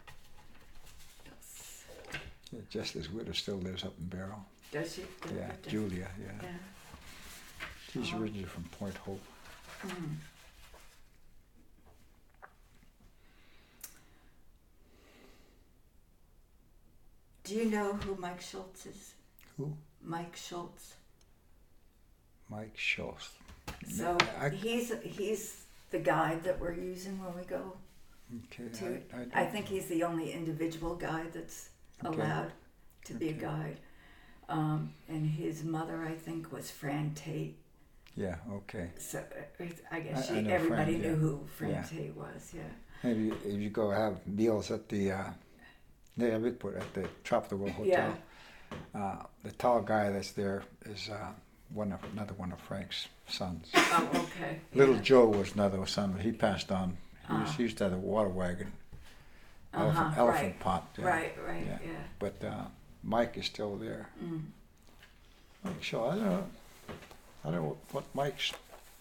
Does, Yeah, Jessley's widow still lives up in Barrow. does she? Does- Yeah, does- Julia. Yeah, Yeah. she's Oh. originally from Point Hope. Mm. Do you know who Mike Schultz is? Who? Mike Schultz. Mike Schultz. So I- he's he's the guide that we're using when we go Okay. to. I, I, I don't- think he's the only individual guide that's Okay. allowed to be a Okay. guide. Um, and his mother, I think, was Fran Tate. Yeah. Okay. So uh, I guess I- she, I know everybody Fran, knew yeah. who Fran Yeah. Tate was. Yeah. Maybe if you go have meals at the uh, yeah, we put at the Top of the World Yeah. Hotel. Uh, the tall guy that's there is uh, one of another one of Frank's sons. Oh, okay. Little yeah. Joe was another son, but he passed on. He, was, Ah. he used to have a water wagon, Uh-huh, elephant, elephant right. pot. yeah. Right. Right. Yeah. Yeah. But uh, Mike is still there. Mm. Mike Shaw. I don't know. I don't know what Mike's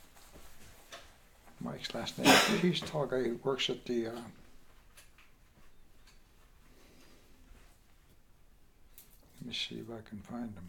Mike's last name. He's a tall guy who works at the. Uh, let me see if I can find him.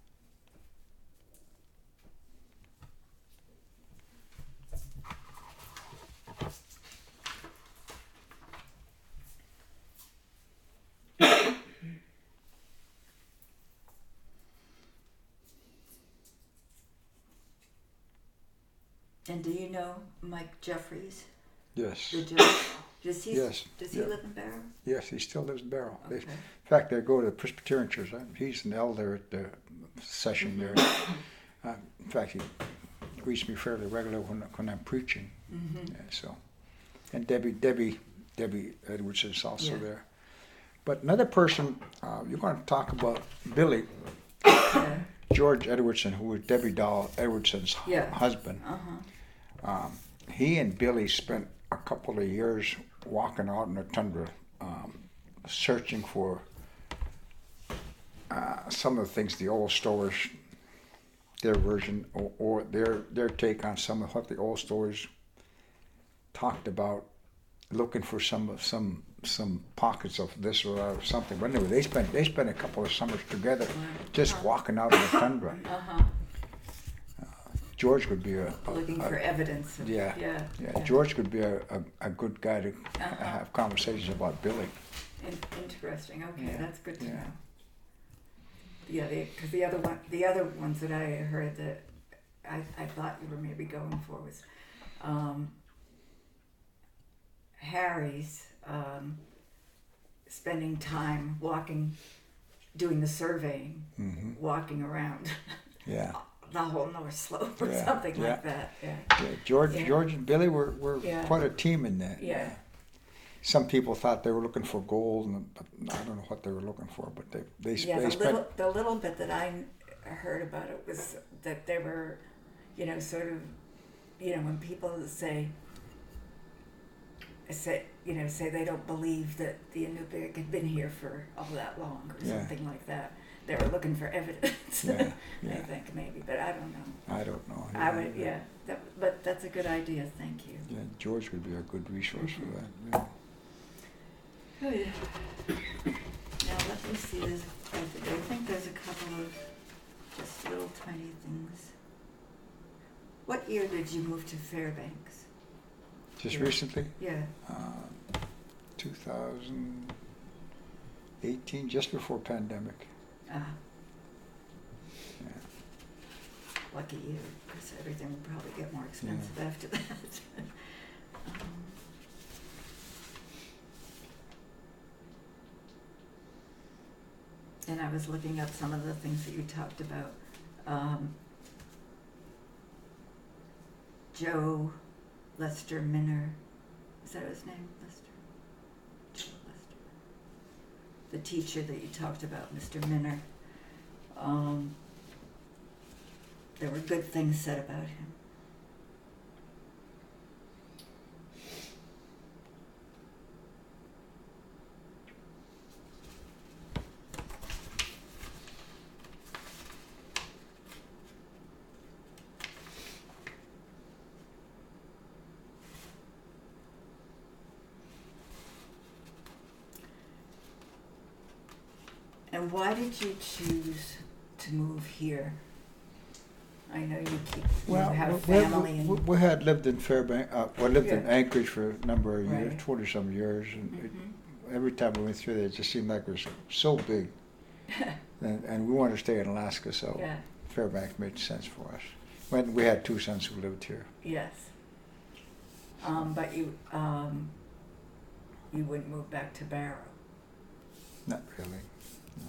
And do you know Mike Jeffries? Yes. The judge? Does he? Yes, Does he yeah. live in Barrow? Yes, he still lives in Barrow. They- Okay. In fact, they go to the Presbyterian Church. Uh, He's an elder at the session there. Uh, in fact, he greets me fairly regularly when, when I'm preaching. Mm-hmm. Yeah, so, and Debbie, Debbie, Debbie Edwards is also Yeah. there. But another person, uh, you're going to talk about Billy Yeah. George Edwardson, who was Debbie Doll Edwardson's hu- Yeah. husband. Uh-huh. Um, he and Billy spent a couple of years walking out in the tundra, um, searching for uh, some of the things the old stories, their version or, or their their take on some of what the old stories talked about, looking for some of some some pockets of this or uh, something. But anyway, they spent they spent a couple of summers together, just walking out in the tundra. Uh-huh. George could be a, a looking a- for evidence. Of, yeah, yeah, yeah. George could be a, a, a good guy to Uh-huh. have conversations about Billy. In, interesting. Okay, Yeah, that's good to yeah. know. Yeah, because the other one, the other ones that I heard that I, I thought you were maybe going for was um, Harry's um, spending time walking, doing the surveying, hmm walking around Yeah. the whole North Slope or Yeah, something yeah. like that. Yeah. yeah. George, Yeah. George and Billy were, were Yeah. quite a team in that. Yeah. Some people thought they were looking for gold, and but I don't know what they were looking for. But they they, Yeah, they the spent. little the little bit that I heard about it was that they were, you know, sort of, you know, when people say, say, you know, say they don't believe that the Inupiaq had been here for all that long or Yeah. something like that. They were looking for evidence. Yeah, I yeah. think maybe, but I don't know. I don't know. I would, yeah, that, but that's a good idea. Thank you. Yeah, George would be a good resource Mhm. for that. Yeah. Good. Now let me see. There's, I th- I think there's a couple of just little tiny things. What year did you move to Fairbanks? Just Yeah. recently, Yeah. uh, two thousand eighteen, just before pandemic. Ah, Yeah. lucky you, because everything will probably get more expensive after that. um, and I was looking up some of the things that you talked about. Um, Joe Lester Minner, is that his name? Lester? Joe Lester. The teacher that you talked about, Mister Minner. Um, there were good things said about him. And why did you choose to move here? I know you keep, you have we, family we, and. we had lived in Fairbanks, uh, well, lived in Yeah. Anchorage for a number of years, Right. twenty some years, and it, Mhm. every time we went through there, it just seemed like it was so big, and, and we wanted to stay in Alaska, so Yeah, Fairbanks made sense for us. When we had two sons who lived here. yes. Um, but you, um, you wouldn't move back to Barrow. Not really. No.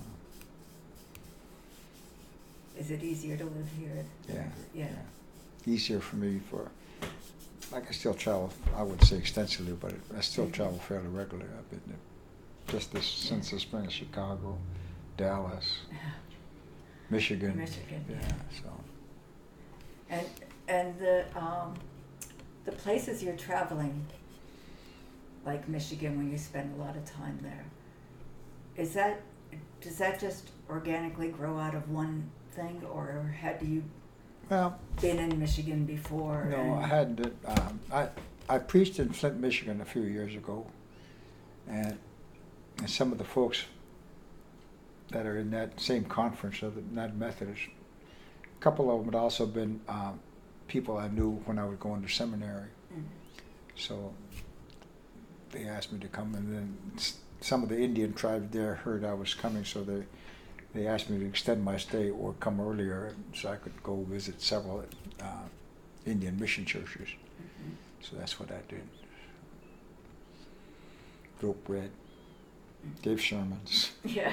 Is it easier to live here? Yeah, Yeah. yeah. Easier for me for, like I still travel, I wouldn't say extensively, but I still Mhm. travel fairly regularly. I've been there just this, since the spring of Chicago, Dallas, Michigan. Michigan, Yeah, yeah. so. And, and the, um, the places you're traveling, like Michigan, when you spend a lot of time there, is that, does that just organically grow out of one thing, or had you Well, been in Michigan before? no, and- I hadn't. Um, I, I preached in Flint, Michigan a few years ago, and, and some of the folks that are in that same conference of the United Methodists, a couple of them had also been um, people I knew when I was going to seminary. Mm. So they asked me to come, and then s- some of the Indian tribes there heard I was coming, so they they asked me to extend my stay or come earlier, so I could go visit several uh, Indian mission churches. Mhm. So that's what I did. Broke bread, gave sermons. Yeah.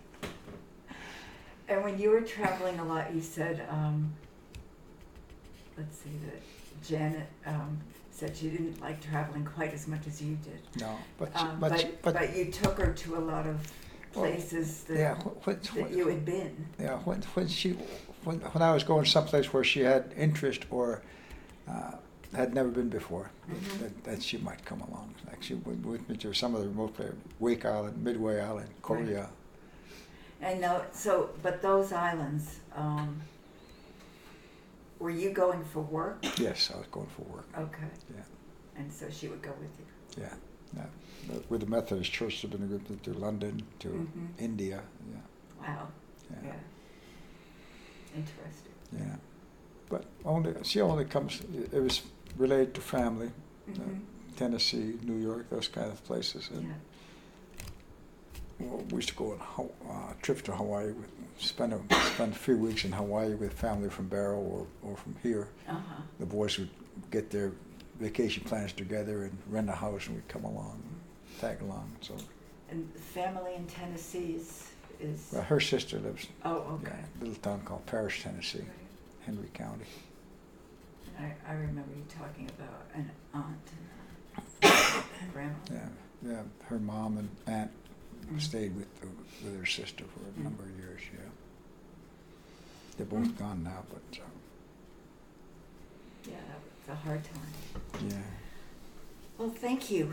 And when you were traveling a lot, you said, um, let's see, that Janet um, said she didn't like traveling quite as much as you did. No, but Um, but but, but, but you took her to a lot of places that, yeah, wh- when, that when, you had been. yeah, when when she when when I was going someplace where she had interest or uh, had never been before, Mhm. that, that she might come along. Like she went with me to some of the remote places, Wake Island, Midway Island, Korea. And now, so, but those islands, um, were you going for work? Yes, I was going for work. Okay. Yeah. And so she would go with you. Yeah, yeah. But with the Methodist Church, I've been a group to London, to Mhm. India. Yeah, Wow. yeah, Yeah. Interesting. yeah. But only she only comes. It was related to family, Mm-hmm. uh, Tennessee, New York, those kind of places. And Yeah. well, we used to go on Ho- uh, trips to Hawaii. With, spend a spend a few weeks in Hawaii with family from Barrow or, or from here. Uh-huh. The boys would get their vacation plans together and rent a house, and we'd come along, tag along. So And the family in Tennessee is, is well, her sister lives oh, okay. in a little town called Parrish, Tennessee, Right. Henry County. I, I remember you talking about an aunt and grandma. Yeah, yeah. Her mom and aunt Mm. stayed with the, with her sister for a Mm. number of years. Yeah, they're both Mm. gone now, but uh, Yeah, that was a hard time. yeah. Well, thank you.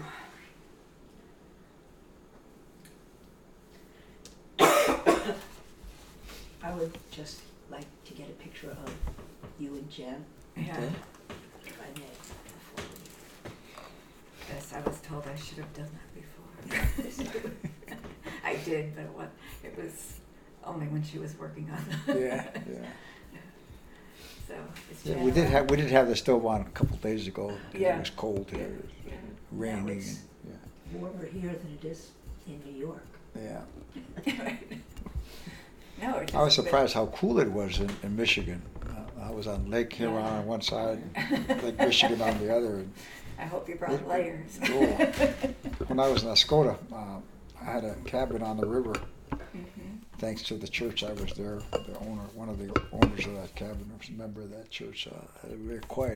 I would just like to get a picture of you and Jen, Yeah. Okay. if I may, before we. Yes, I was told I should have done that before. I did, but what, it was only when she was working on the. Yeah, yeah. So, is Yeah, Jan we did around? have we did have the stove on a couple days ago. Yeah. It was cold here, Yeah. raining. it's- And, Warmer here than it is in New York. yeah, yeah. No, it just. I was surprised how cool it was in, in Michigan. Uh, I was on Lake Huron Yeah. on one side, and Lake Michigan on the other. And I hope you brought it- layers. oh. When I was in Escota, uh, I had a cabin on the river. Mhm. Thanks to the church, I was there. The owner, one of the owners of that cabin, was a member of that church. Uh, they were very quiet.